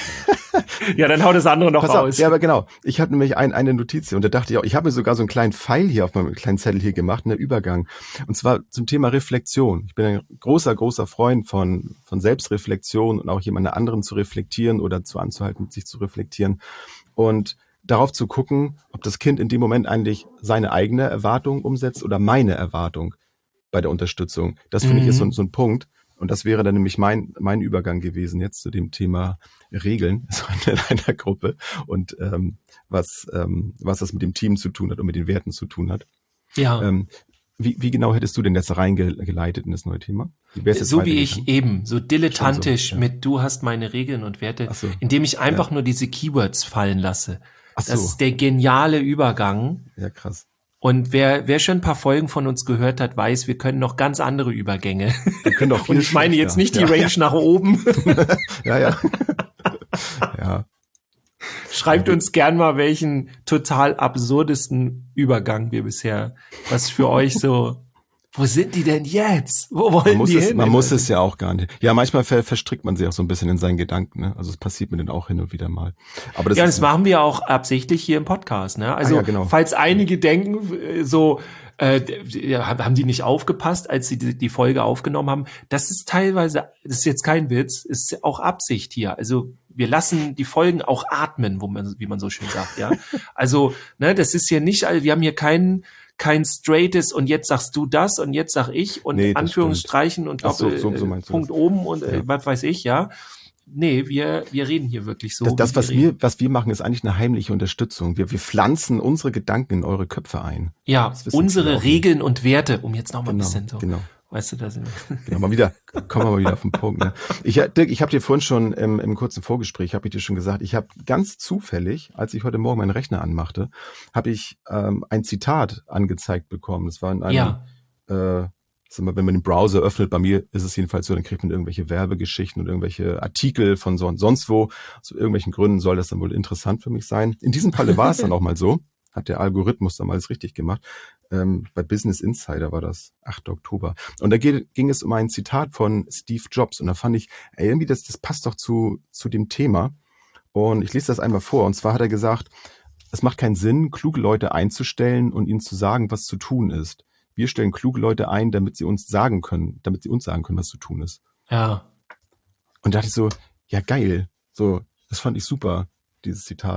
ja, dann hau das andere noch pass raus. Auf, ja, aber genau. Ich hatte nämlich ein, eine Notiz hier und da dachte ich auch, ich habe mir sogar so einen kleinen Pfeil hier auf meinem kleinen Zettel hier gemacht, einen Übergang. Und zwar zum Thema Reflexion. Ich bin ein großer, großer Freund von, von Selbstreflexion und auch jemand anderen zu reflektieren oder zu anzuhalten, sich zu reflektieren. Und darauf zu gucken, ob das Kind in dem Moment eigentlich seine eigene Erwartung umsetzt oder meine Erwartung bei der Unterstützung. Das finde mhm. ich ist so, so ein Punkt. Und das wäre dann nämlich mein mein Übergang gewesen jetzt zu dem Thema Regeln so in einer Gruppe und ähm, was ähm, was das mit dem Team zu tun hat und mit den Werten zu tun hat. Ja. Ähm, wie, wie genau hättest du denn jetzt reingeleitet in das neue Thema? Wie so wie ich eben, so dilettantisch so, ja. mit du hast meine Regeln und Werte, so. Indem ich einfach ja. nur diese Keywords fallen lasse. Ach so. Das ist der geniale Übergang. Ja, krass. Und wer wer schon ein paar Folgen von uns gehört hat, weiß, wir können noch ganz andere Übergänge. Wir können doch viel Und ich meine jetzt nicht die ja, Range ja. nach oben. Ja, ja. Ja. Schreibt uns gern mal, welchen total absurdesten Übergang wir bisher, was für euch so, wo sind die denn jetzt? Wo wollen man die es, hin? Man muss es ja auch gar nicht. Ja, manchmal ver- verstrickt man sich auch so ein bisschen in seinen Gedanken. Ne? Also es passiert mir dann auch hin und wieder mal. Aber das ja, ist das machen wir auch absichtlich hier im Podcast. Ne? Also ah, ja, genau. Falls einige denken, so äh, haben die nicht aufgepasst, als sie die, die Folge aufgenommen haben. Das ist teilweise, das ist jetzt kein Witz, ist auch Absicht hier. Also wir lassen die Folgen auch atmen, wo man, wie man so schön sagt. Ja, also ne, das ist hier nicht, wir haben hier keinen kein straightes und jetzt sagst du das und jetzt sag ich und nee, Anführungsstreichen und Doppel, so, so, so Punkt oben und äh, ja. was weiß ich, ja. Nee, wir wir reden hier wirklich so. Das, das was wir was wir machen, ist eigentlich eine heimliche Unterstützung. Wir wir pflanzen unsere Gedanken in eure Köpfe ein. Ja, unsere Regeln und Werte, um jetzt noch mal genau, ein bisschen so. Genau. Weißt du, da sind wir. Genau, mal wieder, kommen wir mal wieder auf den Punkt. Ne? Ich, Dirk, ich habe dir vorhin schon im, im kurzen Vorgespräch, habe ich dir schon gesagt, ich habe ganz zufällig, als ich heute Morgen meinen Rechner anmachte, habe ich ähm, ein Zitat angezeigt bekommen. Das war in einem, ja. äh, sag mal, wenn man den Browser öffnet, bei mir ist es jedenfalls so, dann kriegt man irgendwelche Werbegeschichten und irgendwelche Artikel von so und sonst wo. Aus irgendwelchen Gründen soll das dann wohl interessant für mich sein. In diesem Falle war es dann auch mal so. Hat der Algorithmus dann alles richtig gemacht. Ähm, bei Business Insider war das achter Oktober. Und da ging, ging es um ein Zitat von Steve Jobs. Und da fand ich, ey, irgendwie, das, das passt doch zu, zu dem Thema. Und ich lese das einmal vor. Und zwar hat er gesagt, es macht keinen Sinn, kluge Leute einzustellen und ihnen zu sagen, was zu tun ist. Wir stellen kluge Leute ein, damit sie uns sagen können, damit sie uns sagen können, was zu tun ist. Ja. Und da dachte ich so, ja geil. So, das fand ich super, dieses Zitat.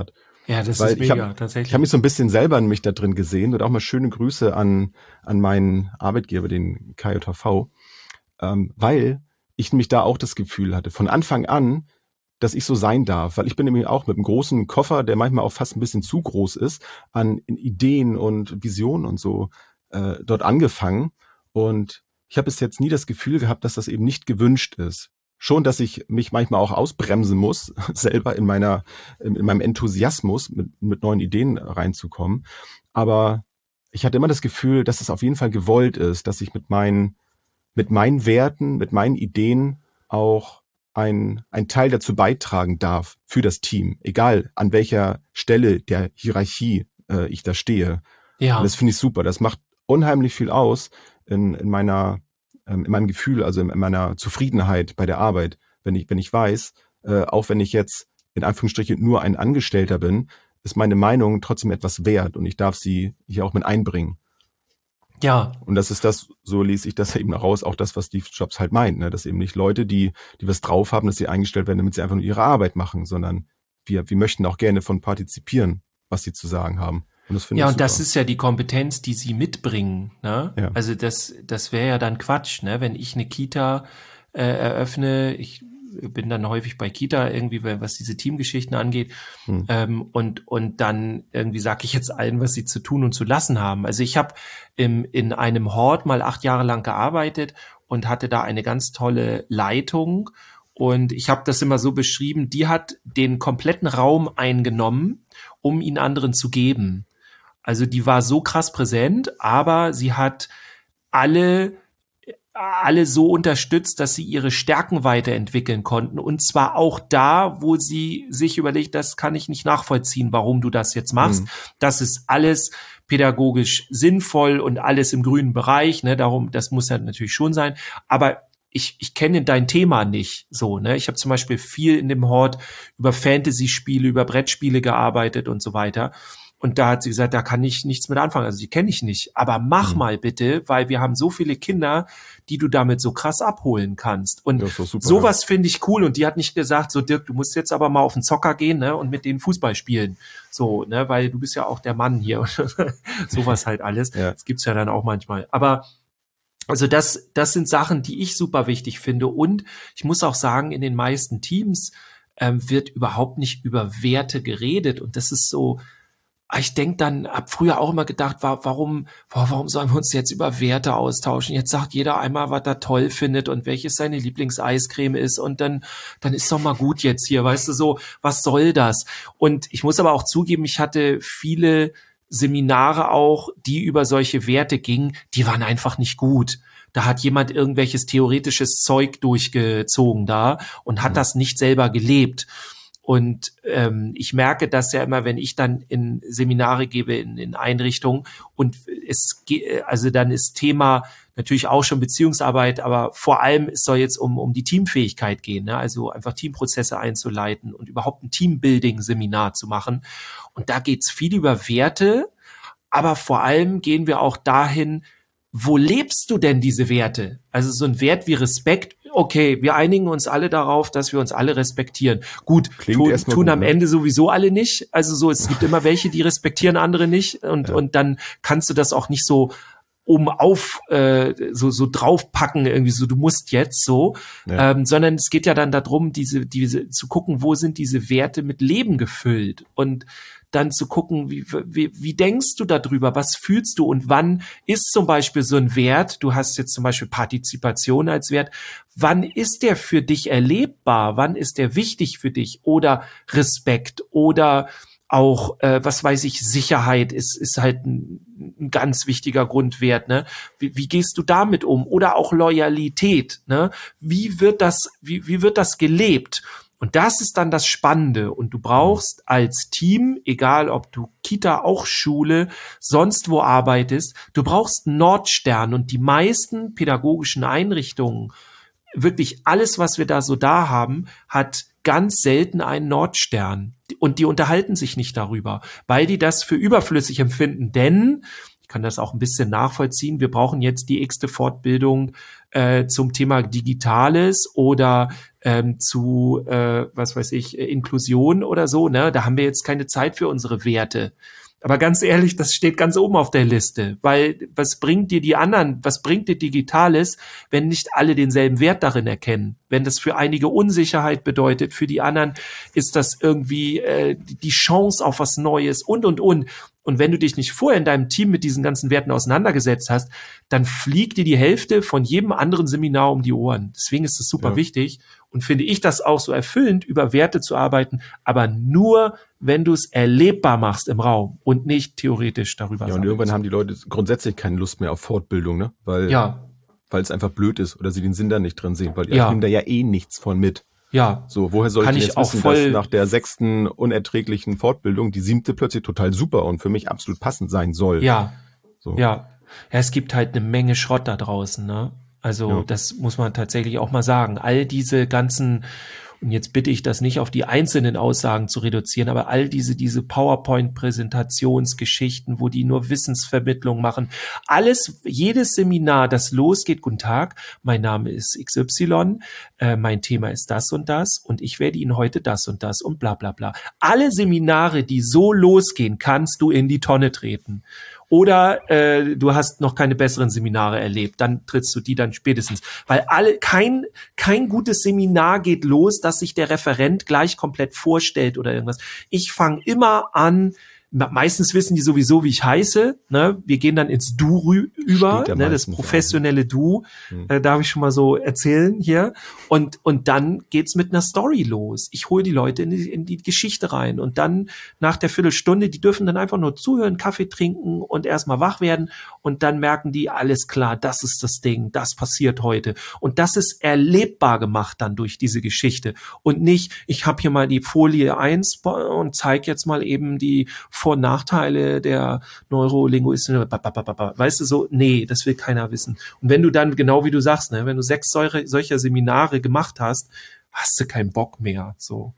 Ja, das Weil ist mega, ich hab, tatsächlich. Ich habe mich so ein bisschen selber in mich da drin gesehen und auch mal schöne Grüße an, an meinen Arbeitgeber, den K J V, ähm, weil ich nämlich da auch das Gefühl hatte, von Anfang an, dass ich so sein darf, weil ich bin nämlich auch mit einem großen Koffer, der manchmal auch fast ein bisschen zu groß ist, an Ideen und Visionen und so äh, dort angefangen. Und ich habe bis jetzt nie das Gefühl gehabt, dass das eben nicht gewünscht ist. Schon, dass ich mich manchmal auch ausbremsen muss, selber in meiner, in meinem Enthusiasmus mit, mit neuen Ideen reinzukommen. Aber ich hatte immer das Gefühl, dass es auf jeden Fall gewollt ist, dass ich mit meinen, mit meinen Werten, mit meinen Ideen auch ein, ein Teil dazu beitragen darf für das Team, egal an welcher Stelle der Hierarchie äh, ich da stehe. Ja. Und das finde ich super. Das macht unheimlich viel aus in, in meiner, ähm, in meinem Gefühl, also in, in meiner Zufriedenheit bei der Arbeit, wenn ich, wenn ich weiß, äh, auch wenn ich jetzt in Anführungsstrichen nur ein Angestellter bin, ist meine Meinung trotzdem etwas wert und ich darf sie hier auch mit einbringen. Ja. Und das ist das, so lese ich das eben raus, auch das, was Steve Jobs halt meint, ne? Dass eben nicht Leute, die, die was drauf haben, dass sie eingestellt werden, damit sie einfach nur ihre Arbeit machen, sondern wir, wir möchten auch gerne von partizipieren, was sie zu sagen haben. Und das finde Ja, ich und super. das ist ja die Kompetenz, die sie mitbringen, ne? Ja. Also das, das wäre ja dann Quatsch, ne? Wenn ich eine Kita äh, eröffne, ich bin dann häufig bei Kita irgendwie, was diese Teamgeschichten angeht, hm. ähm, und und dann irgendwie sage ich jetzt allen, was sie zu tun und zu lassen haben. Also ich habe im in einem Hort mal acht Jahre lang gearbeitet und hatte da eine ganz tolle Leitung und ich habe das immer so beschrieben, die hat den kompletten Raum eingenommen, um ihn anderen zu geben. Also die war so krass präsent, aber sie hat alle alle so unterstützt, dass sie ihre Stärken weiterentwickeln konnten. Und zwar auch da, wo sie sich überlegt, das kann ich nicht nachvollziehen, warum du das jetzt machst. Mhm. Das ist alles pädagogisch sinnvoll und alles im grünen Bereich. Ne? Darum, das muss ja natürlich schon sein. Aber ich, ich kenne dein Thema nicht so. Ne? Ich habe zum Beispiel viel in dem Hort über Fantasy-Spiele, über Brettspiele gearbeitet und so weiter. Und da hat sie gesagt, da kann ich nichts mit anfangen. Also die kenne ich nicht. Aber mach mhm. mal bitte, weil wir haben so viele Kinder, die du damit so krass abholen kannst. Und ja, super, sowas ja. finde ich cool. Und die hat nicht gesagt, so Dirk, du musst jetzt aber mal auf den Zocker gehen, ne, und mit denen Fußball spielen. So, ne, weil du bist ja auch der Mann hier. Sowas halt alles. Ja. Das gibt's ja dann auch manchmal. Aber also das, das sind Sachen, die ich super wichtig finde. Und ich muss auch sagen, in den meisten Teams ähm, wird überhaupt nicht über Werte geredet. Und das ist so, ich denke dann, hab früher auch immer gedacht, warum, warum sollen wir uns jetzt über Werte austauschen? Jetzt sagt jeder einmal, was er toll findet und welches seine Lieblingseiscreme ist und dann, dann ist doch mal gut jetzt hier, weißt du, so, was soll das? Und ich muss aber auch zugeben, ich hatte viele Seminare auch, die über solche Werte gingen, die waren einfach nicht gut. Da hat jemand irgendwelches theoretisches Zeug durchgezogen da und hat mhm. das nicht selber gelebt. Und ähm, ich merke das ja immer, wenn ich dann in Seminare gebe, in, in Einrichtungen und es geht, also dann ist Thema natürlich auch schon Beziehungsarbeit, aber vor allem es soll jetzt um um die Teamfähigkeit gehen, ne? Also einfach Teamprozesse einzuleiten und überhaupt ein Teambuilding-Seminar zu machen. Und da geht's viel über Werte, aber vor allem gehen wir auch dahin, wo lebst du denn diese Werte? Also so ein Wert wie Respekt, okay, wir einigen uns alle darauf, dass wir uns alle respektieren. Gut, tun, tun gut, am ne? Ende sowieso alle nicht. Also so, es gibt immer welche, die respektieren andere nicht und, ja. und dann kannst du das auch nicht so oben auf, äh, so, so draufpacken, irgendwie so, du musst jetzt so, ja. ähm, sondern es geht ja dann darum, diese, diese, zu gucken, wo sind diese Werte mit Leben gefüllt und dann zu gucken, wie, wie, wie denkst du darüber, was fühlst du und wann ist zum Beispiel so ein Wert, du hast jetzt zum Beispiel Partizipation als Wert, wann ist der für dich erlebbar, wann ist der wichtig für dich oder Respekt oder auch, äh, was weiß ich, Sicherheit ist ist halt ein, ein ganz wichtiger Grundwert, ne? Wie, wie gehst du damit um? Oder auch Loyalität, ne? Wie wird das, wie, wie wird das gelebt? Und das ist dann das Spannende. Und du brauchst als Team, egal ob du Kita, auch Schule, sonst wo arbeitest, du brauchst einen Nordstern. Und die meisten pädagogischen Einrichtungen, wirklich alles, was wir da so da haben, hat ganz selten einen Nordstern. Und die unterhalten sich nicht darüber, weil die das für überflüssig empfinden. Denn kann das auch ein bisschen nachvollziehen. Wir brauchen jetzt die x-te Fortbildung äh, zum Thema Digitales oder ähm, zu, äh, was weiß ich, Inklusion oder so. Ne? Da haben wir jetzt keine Zeit für unsere Werte. Aber ganz ehrlich, das steht ganz oben auf der Liste, weil was bringt dir die anderen, was bringt dir Digitales, wenn nicht alle denselben Wert darin erkennen? Wenn das für einige Unsicherheit bedeutet, für die anderen ist das irgendwie äh, die Chance auf was Neues und, und, und. Und wenn du dich nicht vorher in deinem Team mit diesen ganzen Werten auseinandergesetzt hast, dann fliegt dir die Hälfte von jedem anderen Seminar um die Ohren. Deswegen ist es super ja. wichtig und finde ich das auch so erfüllend, über Werte zu arbeiten, aber nur, wenn du es erlebbar machst im Raum und nicht theoretisch darüber. Ja, und irgendwann haben die Leute grundsätzlich keine Lust mehr auf Fortbildung, ne? Weil, ja. weil es einfach blöd ist oder sie den Sinn da nicht drin sehen, weil ja. ich nehme da ja eh nichts von mit. Ja. So, woher soll Kann ich ich jetzt auch wissen, voll dass nach der sechsten unerträglichen Fortbildung die siebte plötzlich total super und für mich absolut passend sein soll? Ja. So. Ja. Ja, es gibt halt eine Menge Schrott da draußen, ne? Also, ja. das muss man tatsächlich auch mal sagen. All diese ganzen, und jetzt bitte ich das nicht auf die einzelnen Aussagen zu reduzieren, aber all diese, diese PowerPoint-Präsentationsgeschichten, wo die nur Wissensvermittlung machen, alles, jedes Seminar, das losgeht, guten Tag, mein Name ist X Y, äh, mein Thema ist das und das und ich werde Ihnen heute das und das und bla bla bla. Alle Seminare, die so losgehen, kannst du in die Tonne treten. Oder äh, du hast noch keine besseren Seminare erlebt, dann trittst du die dann spätestens. Weil alle kein kein gutes Seminar geht los, dass sich der Referent gleich komplett vorstellt oder irgendwas. Ich fange immer an, meistens wissen die sowieso, wie ich heiße. Ne? Wir gehen dann ins Du rü- über, ne? Das professionelle Du. Hm. Äh, darf ich schon mal so erzählen hier. Und und dann geht's mit einer Story los. Ich hole die Leute in die, in die Geschichte rein. Und dann nach der Viertelstunde, die dürfen dann einfach nur zuhören, Kaffee trinken und erstmal wach werden. Und dann merken die, alles klar, das ist das Ding, das passiert heute. Und das ist erlebbar gemacht dann durch diese Geschichte. Und nicht, ich habe hier mal die Folie eins und zeige jetzt mal eben die Vor- und Nachteile der Neurolinguistik, weißt du, so, nee, das will keiner wissen. Und wenn du dann, genau wie du sagst, ne, wenn du sechs solche, solcher Seminare gemacht hast, hast du keinen Bock mehr, so.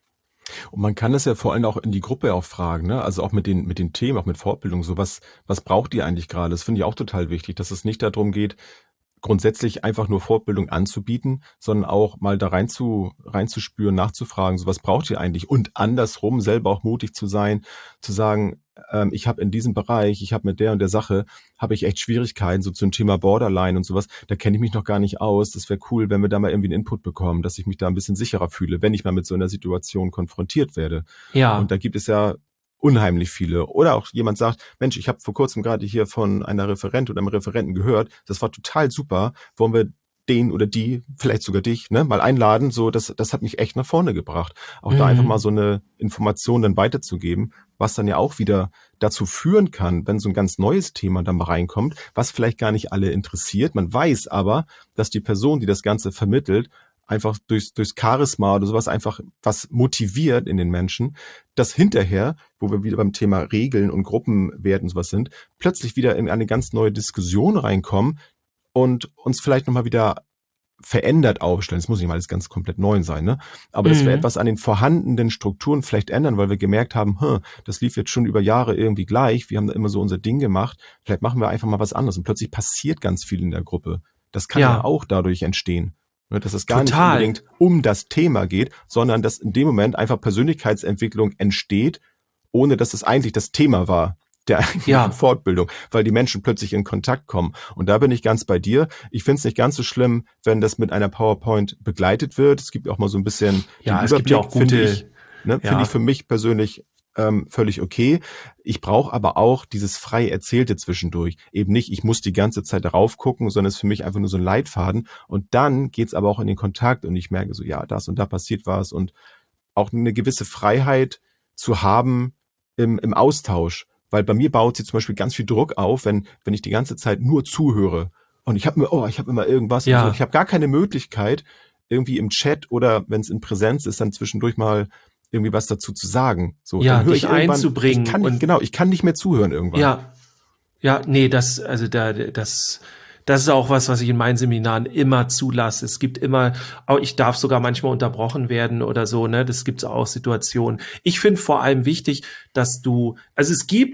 Und man kann das ja vor allem auch in die Gruppe auch fragen, ne? Also auch mit den mit den Themen, auch mit Fortbildung, so was was braucht ihr eigentlich gerade? Das finde ich auch total wichtig, dass es nicht darum geht, grundsätzlich einfach nur Fortbildung anzubieten, sondern auch mal da rein zu, reinzuspüren, nachzufragen, so was braucht ihr eigentlich? Und andersrum selber auch mutig zu sein, zu sagen, ähm, ich habe in diesem Bereich, ich habe mit der und der Sache, habe ich echt Schwierigkeiten, so zum Thema Borderline und sowas, da kenne ich mich noch gar nicht aus. Das wäre cool, wenn wir da mal irgendwie einen Input bekommen, dass ich mich da ein bisschen sicherer fühle, wenn ich mal mit so einer Situation konfrontiert werde. Ja. Und da gibt es ja unheimlich viele. Oder auch jemand sagt, Mensch, ich habe vor kurzem gerade hier von einer Referentin oder einem Referenten gehört, das war total super, wollen wir den oder die, vielleicht sogar dich, ne, mal einladen, so, das, das hat mich echt nach vorne gebracht. Auch mhm. da einfach mal so eine Information dann weiterzugeben, was dann ja auch wieder dazu führen kann, wenn so ein ganz neues Thema dann mal reinkommt, was vielleicht gar nicht alle interessiert. Man weiß aber, dass die Person, die das Ganze vermittelt, einfach durchs, durchs Charisma oder sowas einfach was motiviert in den Menschen, dass hinterher, wo wir wieder beim Thema Regeln und Gruppenwert und sowas sind, plötzlich wieder in eine ganz neue Diskussion reinkommen und uns vielleicht nochmal wieder verändert aufstellen. Es muss nicht mal alles ganz komplett neu sein, ne? Aber mhm. dass wir etwas an den vorhandenen Strukturen vielleicht ändern, weil wir gemerkt haben, hm, das lief jetzt schon über Jahre irgendwie gleich, wir haben da immer so unser Ding gemacht, vielleicht machen wir einfach mal was anderes und plötzlich passiert ganz viel in der Gruppe. Das kann ja, ja auch dadurch entstehen. Dass es gar Total. nicht unbedingt um das Thema geht, sondern dass in dem Moment einfach Persönlichkeitsentwicklung entsteht, ohne dass es eigentlich das Thema war der eigentlichen ja. Fortbildung, weil die Menschen plötzlich in Kontakt kommen. Und da bin ich ganz bei dir. Ich finde es nicht ganz so schlimm, wenn das mit einer PowerPoint begleitet wird. Es gibt auch mal so ein bisschen ja, den es Überblick, gibt ja auch gute, finde ich, ne, ja. finde ich für mich persönlich Ähm, völlig okay. Ich brauche aber auch dieses frei Erzählte zwischendurch. Eben nicht, ich muss die ganze Zeit darauf gucken, sondern es ist für mich einfach nur so ein Leitfaden. Und dann geht's aber auch in den Kontakt und ich merke so, ja, das und da passiert was und auch eine gewisse Freiheit zu haben im, im Austausch. Weil bei mir baut sie zum Beispiel ganz viel Druck auf, wenn wenn ich die ganze Zeit nur zuhöre. Und ich habe mir, oh, ich habe immer irgendwas. Ja. Und so. Ich habe gar keine Möglichkeit, irgendwie im Chat oder wenn es in Präsenz ist, dann zwischendurch mal irgendwie was dazu zu sagen. So, ja, dann höre dich ich einzubringen. Ich kann nicht, und genau, ich kann nicht mehr zuhören irgendwann. Ja, ja, nee, das, also da, das, das ist auch was, was ich in meinen Seminaren immer zulasse. Es gibt immer, auch ich darf sogar manchmal unterbrochen werden oder so, ne, das gibt's auch Situationen. Ich finde vor allem wichtig, dass du, also es gibt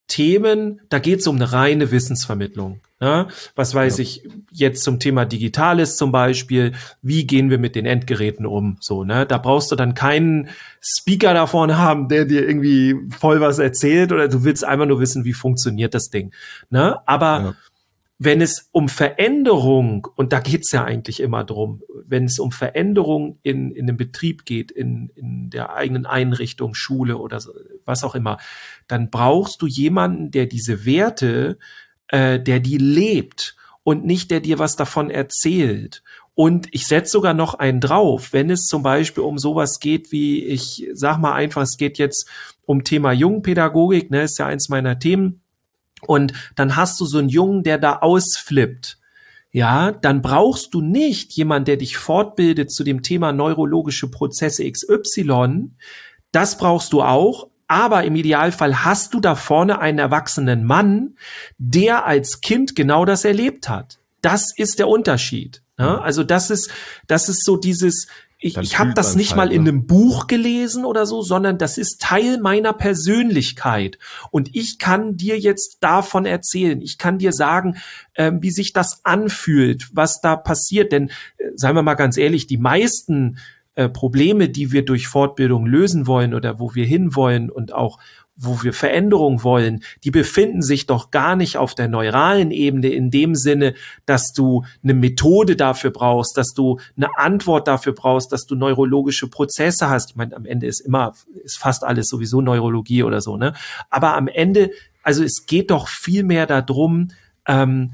Themen, da geht es um eine reine Wissensvermittlung. Ja? Was weiß ja. ich, jetzt zum Thema Digitales zum Beispiel, wie gehen wir mit den Endgeräten um? So, ne? Da brauchst du dann keinen Speaker da vorne haben, der dir irgendwie voll was erzählt, oder du willst einfach nur wissen, wie funktioniert das Ding. Ne? Aber ja. wenn es um Veränderung, und da geht's ja eigentlich immer drum, wenn es um Veränderung in, in dem Betrieb geht, in, in der eigenen Einrichtung, Schule oder so, was auch immer, dann brauchst du jemanden, der diese Werte, äh, der die lebt und nicht der dir was davon erzählt. Und ich setze sogar noch einen drauf, wenn es zum Beispiel um sowas geht wie, ich sag mal einfach, es geht jetzt um Thema Jungpädagogik, ne, ist ja eins meiner Themen. Und dann hast du so einen Jungen, der da ausflippt. Ja, dann brauchst du nicht jemanden, der dich fortbildet zu dem Thema neurologische Prozesse X Y. Das brauchst du auch. Aber im Idealfall hast du da vorne einen erwachsenen Mann, der als Kind genau das erlebt hat. Das ist der Unterschied. Ja, also das ist, das ist so dieses, Ich, ich habe das nicht mal in einem Buch gelesen oder so, sondern das ist Teil meiner Persönlichkeit. Und ich kann dir jetzt davon erzählen. Ich kann dir sagen, äh, wie sich das anfühlt, was da passiert. Denn, äh, seien wir mal ganz ehrlich, die meisten äh, Probleme, die wir durch Fortbildung lösen wollen oder wo wir hinwollen und auch wo wir Veränderung wollen, die befinden sich doch gar nicht auf der neuralen Ebene in dem Sinne, dass du eine Methode dafür brauchst, dass du eine Antwort dafür brauchst, dass du neurologische Prozesse hast. Ich meine, am Ende ist immer, ist fast alles sowieso Neurologie oder so, ne? Aber am Ende, also es geht doch viel mehr darum, ähm,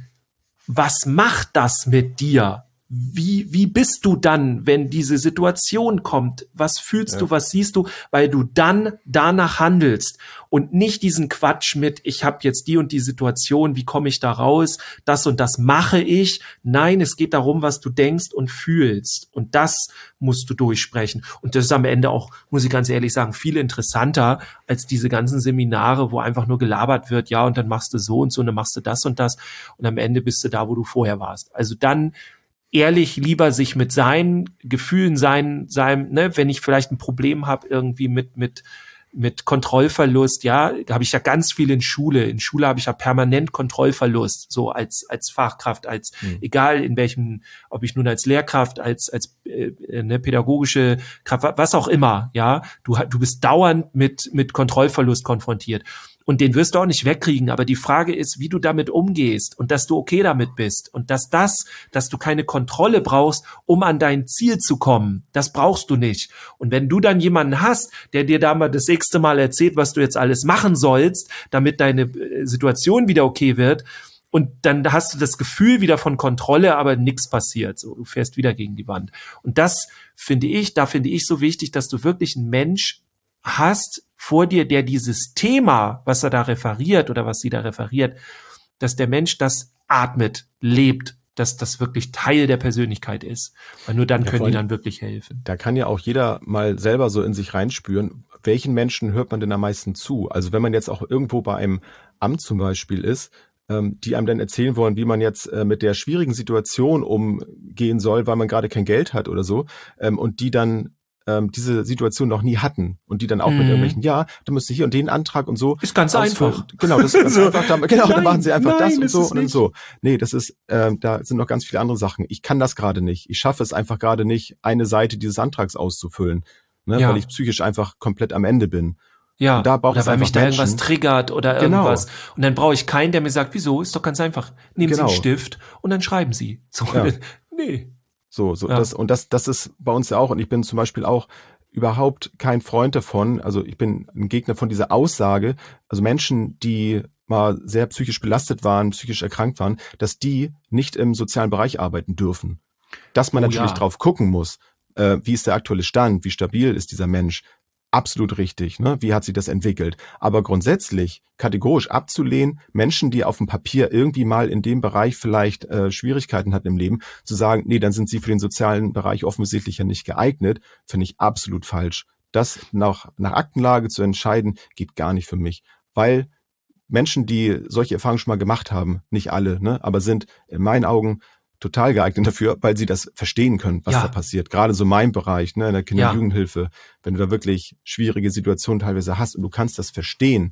was macht das mit dir? Wie, wie bist du dann, wenn diese Situation kommt? Was fühlst ja. du, was siehst du? Weil du dann danach handelst und nicht diesen Quatsch mit, ich habe jetzt die und die Situation, wie komme ich da raus? Das und das mache ich. Nein, es geht darum, was du denkst und fühlst. Und das musst du durchsprechen. Und das ist am Ende auch, muss ich ganz ehrlich sagen, viel interessanter als diese ganzen Seminare, wo einfach nur gelabert wird, ja, und dann machst du so und so und dann machst du das und das. Und am Ende bist du da, wo du vorher warst. Also dann ehrlich lieber sich mit seinen Gefühlen, sein, seinem, ne, wenn ich vielleicht ein Problem habe irgendwie mit mit mit Kontrollverlust, ja, da habe ich ja ganz viel in Schule. In Schule habe ich ja permanent Kontrollverlust, so als als Fachkraft, als mhm. egal in welchem, ob ich nun als Lehrkraft, als als äh, ne, pädagogische Kraft, was auch immer, ja, du du bist dauernd mit mit Kontrollverlust konfrontiert. Und den wirst du auch nicht wegkriegen. Aber die Frage ist, wie du damit umgehst und dass du okay damit bist und dass das, dass du keine Kontrolle brauchst, um an dein Ziel zu kommen. Das brauchst du nicht. Und wenn du dann jemanden hast, der dir da mal das sechste Mal erzählt, was du jetzt alles machen sollst, damit deine Situation wieder okay wird, und dann hast du das Gefühl wieder von Kontrolle, aber nichts passiert. So, du fährst wieder gegen die Wand. Und das finde ich, da finde ich so wichtig, dass du wirklich einen Mensch hast vor dir, der dieses Thema, was er da referiert oder was sie da referiert, dass der Mensch das atmet, lebt, dass das wirklich Teil der Persönlichkeit ist. Weil nur dann ja, können die dann wirklich helfen. Da kann ja auch jeder mal selber so in sich reinspüren, welchen Menschen hört man denn am meisten zu? Also wenn man jetzt auch irgendwo bei einem Amt zum Beispiel ist, ähm, die einem dann erzählen wollen, wie man jetzt äh, mit der schwierigen Situation umgehen soll, weil man gerade kein Geld hat oder so, ähm, und die dann ähm, diese Situation noch nie hatten und die dann auch mhm. mit irgendwelchen, ja, du müsst hier und den Antrag und so. Ist ganz ausfüllen. einfach. Genau, das ist ganz so. einfach. Da, genau, nein, dann machen sie einfach nein, das und so und nicht. so. Nee, das ist, ähm, da sind noch ganz viele andere Sachen. Ich kann das gerade nicht. Ich schaffe es einfach gerade nicht, eine Seite dieses Antrags auszufüllen, ne, ja. weil ich psychisch einfach komplett am Ende bin. Ja, und da braucht oder es weil mich da Menschen. irgendwas triggert oder genau. irgendwas. Und dann brauche ich keinen, der mir sagt, wieso, ist doch ganz einfach. Nehmen genau. Sie einen Stift und dann schreiben Sie. So, ja. nee. So, so ja. das und das, das ist bei uns ja auch. Und ich bin zum Beispiel auch überhaupt kein Freund davon. Also ich bin ein Gegner von dieser Aussage. Also Menschen, die mal sehr psychisch belastet waren, psychisch erkrankt waren, dass die nicht im sozialen Bereich arbeiten dürfen. Dass man oh, natürlich ja. drauf gucken muss, äh, wie ist der aktuelle Stand, wie stabil ist dieser Mensch. Absolut richtig, ne? Wie hat sich das entwickelt? Aber grundsätzlich kategorisch abzulehnen, Menschen, die auf dem Papier irgendwie mal in dem Bereich vielleicht äh, Schwierigkeiten hatten im Leben, zu sagen, nee, dann sind sie für den sozialen Bereich offensichtlich ja nicht geeignet, finde ich absolut falsch. Das nach, nach Aktenlage zu entscheiden, geht gar nicht für mich, weil Menschen, die solche Erfahrungen schon mal gemacht haben, nicht alle, ne, aber sind in meinen Augen total geeignet dafür, weil sie das verstehen können, was ja. da passiert. Gerade so mein Bereich, ne, in der Kinder- und ja. Jugendhilfe, wenn du da wirklich schwierige Situationen teilweise hast und du kannst das verstehen,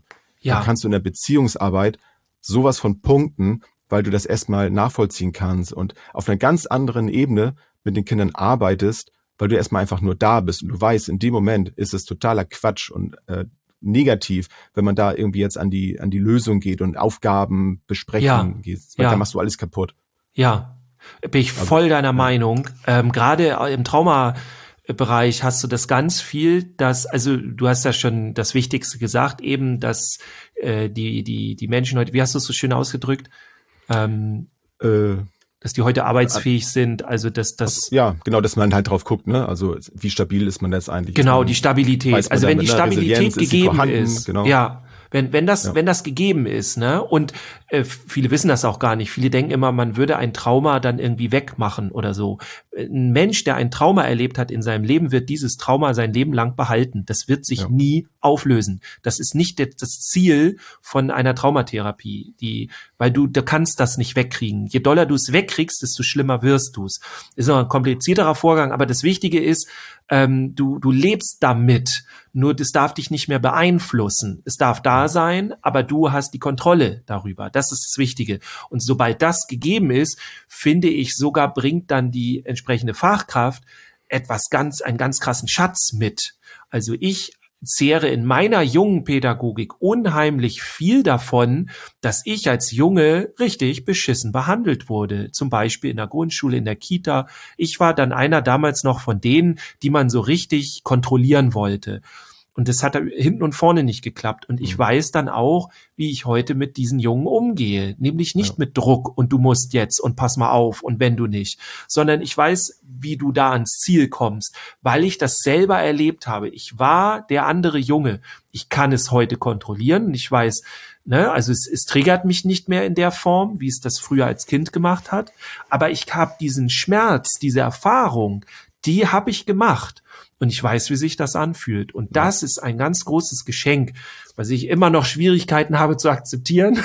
Ja. dann kannst du in der Beziehungsarbeit sowas von punkten, weil du das erstmal nachvollziehen kannst und auf einer ganz anderen Ebene mit den Kindern arbeitest, weil du erstmal einfach nur da bist und du weißt, in dem Moment ist es totaler Quatsch und äh, negativ, wenn man da irgendwie jetzt an die an die Lösung geht und Aufgaben besprechen Ja. geht, weil Ja. dann machst du alles kaputt. Ja, bin ich voll deiner Meinung. Ähm, gerade im Traumabereich hast du das ganz viel, dass, also du hast ja schon das Wichtigste gesagt, eben, dass äh, die die die Menschen heute, wie hast du es so schön ausgedrückt, ähm, Äh, dass die heute arbeitsfähig sind, also dass das ja, genau, dass man halt drauf guckt, ne? Also wie stabil ist man jetzt eigentlich? genau Man- die Stabilität, weiß man also wenn damit, die ne? Stabilität Resilienz, ist sie gegeben vorhanden? ist, Genau. ja, wenn wenn das Ja. wenn das gegeben ist, ne, und äh, viele wissen das auch gar nicht, viele denken immer, man würde ein Trauma dann irgendwie wegmachen oder so. Ein Mensch, der ein Trauma erlebt hat in seinem Leben, wird dieses Trauma sein Leben lang behalten. Das wird sich Ja. nie auflösen. Das ist nicht der- das Ziel von einer Traumatherapie, die, weil du, du kannst das nicht wegkriegen. Je doller du es wegkriegst, desto schlimmer wirst du es. Ist noch ein komplizierterer Vorgang, aber das Wichtige ist, ähm, du, du lebst damit. Nur das darf dich nicht mehr beeinflussen. Es darf da sein, aber du hast die Kontrolle darüber. Das ist das Wichtige. Und sobald das gegeben ist, finde ich, sogar bringt dann die entsprechende Fachkraft etwas ganz, einen ganz krassen Schatz mit. Also ich zehre in meiner jungen Pädagogik unheimlich viel davon, dass ich als Junge richtig beschissen behandelt wurde. Zum Beispiel in der Grundschule, in der Kita. Ich war dann einer damals noch von denen, die man so richtig kontrollieren wollte. Und das hat hinten und vorne nicht geklappt. Und ich Mhm. weiß dann auch, wie ich heute mit diesen Jungen umgehe. Nämlich nicht Ja. mit Druck und du musst jetzt und pass mal auf und wenn du nicht. Sondern ich weiß, wie du da ans Ziel kommst, weil ich das selber erlebt habe. Ich war der andere Junge. Ich kann es heute kontrollieren und ich weiß, ne, also es, es triggert mich nicht mehr in der Form, wie es das früher als Kind gemacht hat. Aber ich habe diesen Schmerz, diese Erfahrung, die habe ich gemacht. Und ich weiß, wie sich das anfühlt. Und das ist ein ganz großes Geschenk, was ich immer noch Schwierigkeiten habe zu akzeptieren.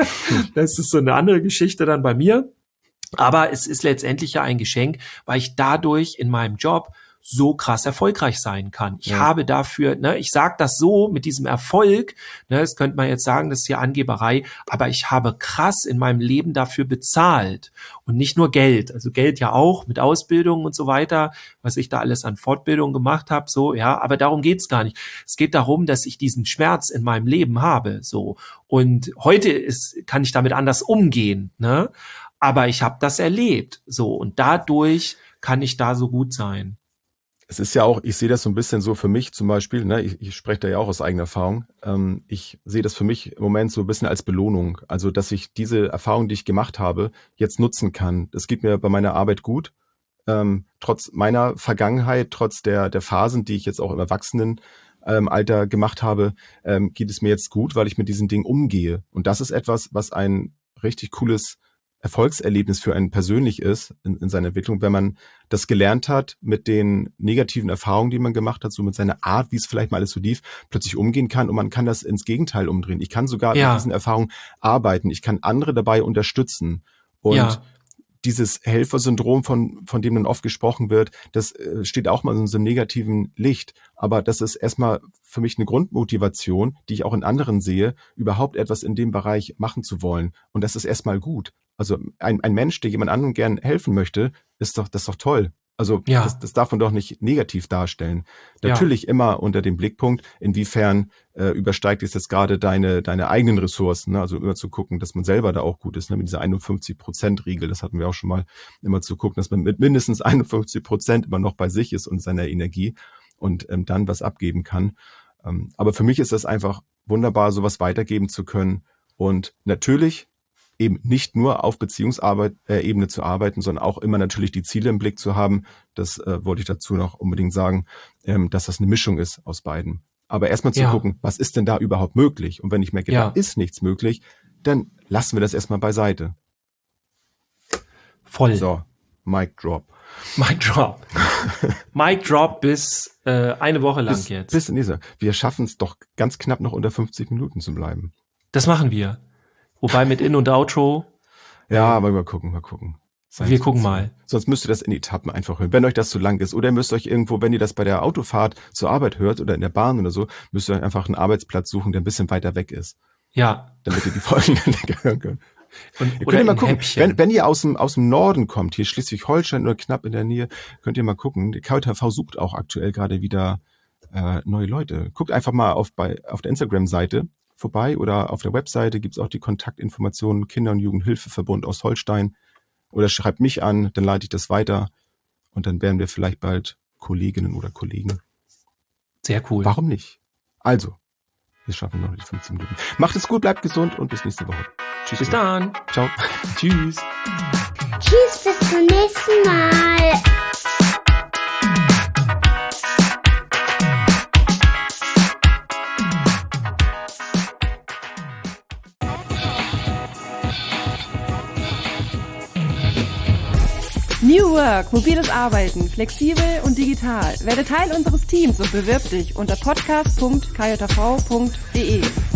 Das ist so eine andere Geschichte dann bei mir. Aber es ist letztendlich ja ein Geschenk, weil ich dadurch in meinem Job so krass erfolgreich sein kann. Ich Ja. habe dafür, ne, ich sage das so mit diesem Erfolg, ne, das könnte man jetzt sagen, das ist ja Angeberei, aber ich habe krass in meinem Leben dafür bezahlt und nicht nur Geld, also Geld ja auch mit Ausbildung und so weiter, was ich da alles an Fortbildung gemacht habe, so, ja, aber darum geht's gar nicht. Es geht darum, dass ich diesen Schmerz in meinem Leben habe, so, und heute ist, kann ich damit anders umgehen, ne, aber ich habe das erlebt, so, und dadurch kann ich da so gut sein. Es ist ja auch, ich sehe das so ein bisschen so für mich zum Beispiel, ne, ich, ich spreche da ja auch aus eigener Erfahrung. Ähm, ich sehe das für mich im Moment so ein bisschen als Belohnung. Also, dass ich diese Erfahrung, die ich gemacht habe, jetzt nutzen kann. Das geht mir bei meiner Arbeit gut. Ähm, trotz meiner Vergangenheit, trotz der, der Phasen, die ich jetzt auch im Erwachsenenalter ähm, Alter gemacht habe, ähm, geht es mir jetzt gut, weil ich mit diesen Dingen umgehe. Und das ist etwas, was ein richtig cooles Erfolgserlebnis für einen persönlich ist in, in seiner Entwicklung, wenn man das gelernt hat, mit den negativen Erfahrungen, die man gemacht hat, so mit seiner Art, wie es vielleicht mal alles so lief, plötzlich umgehen kann und man kann das ins Gegenteil umdrehen. Ich kann sogar Ja. mit diesen Erfahrungen arbeiten. Ich kann andere dabei unterstützen. Und Ja. dieses Helfersyndrom, von, von dem dann oft gesprochen wird, das äh, steht auch mal in so einem negativen Licht. Aber das ist erstmal für mich eine Grundmotivation, die ich auch in anderen sehe, überhaupt etwas in dem Bereich machen zu wollen. Und das ist erstmal gut. Also ein, ein Mensch, der jemand anderem gern helfen möchte, ist doch, das ist doch toll. Also Ja. das, das darf man doch nicht negativ darstellen. Ja. Natürlich immer unter dem Blickpunkt, inwiefern äh, übersteigt es jetzt gerade deine deine eigenen Ressourcen. Ne? Also immer zu gucken, dass man selber da auch gut ist. Ne? Mit dieser einundfünfzig Prozent Regel, das hatten wir auch schon mal, immer zu gucken, dass man mit mindestens einundfünfzig Prozent immer noch bei sich ist und seiner Energie und ähm, dann was abgeben kann. Ähm, aber für mich ist das einfach wunderbar, sowas weitergeben zu können. Und natürlich eben nicht nur auf Beziehungsarbeit äh, Ebene zu arbeiten, sondern auch immer natürlich die Ziele im Blick zu haben. Das äh, wollte ich dazu noch unbedingt sagen, ähm, dass das eine Mischung ist aus beiden. Aber erstmal zu Ja. gucken, was ist denn da überhaupt möglich? Und wenn ich merke, Ja. da ist nichts möglich, dann lassen wir das erstmal beiseite. Voll. So, Mic Drop. Mic Drop. Mic Drop bis äh, eine Woche lang Bis, jetzt. bis nächste. Wir schaffen es doch ganz knapp noch unter fünfzig Minuten zu bleiben. Das machen wir. Wobei mit In- und Outro, Ja, aber mal gucken, mal gucken. wir gucken mal. Sonst müsst ihr das in Etappen einfach hören, wenn euch das zu lang ist. Oder ihr müsst euch irgendwo, wenn ihr das bei der Autofahrt zur Arbeit hört oder in der Bahn oder so, müsst ihr euch einfach einen Arbeitsplatz suchen, der ein bisschen weiter weg ist. Ja. Damit ihr die Folgen dann länger hören könnt. Und, Ihr oder könnt ihr mal in gucken, Häppchen. wenn, wenn ihr aus dem, aus dem Norden kommt, hier Schleswig-Holstein oder knapp in der Nähe, könnt ihr mal gucken. Die K J T V sucht auch aktuell gerade wieder äh, neue Leute. Guckt einfach mal auf, bei, auf der Instagram-Seite vorbei oder auf der Webseite gibt's auch die Kontaktinformationen Kinder- und Jugendhilfeverbund aus Holstein. Oder schreibt mich an, dann leite ich das weiter und dann werden wir vielleicht bald Kolleginnen oder Kollegen. Sehr cool. Warum nicht? Also, wir schaffen noch die fünfzehn Minuten. Macht es gut, bleibt gesund und bis nächste Woche. Tschüss. Bis dann. Ciao. Tschüss. Tschüss, bis zum nächsten Mal. New Work, mobiles Arbeiten, flexibel und digital. Werde Teil unseres Teams und bewirb dich unter podcast punkt k j v punkt d e.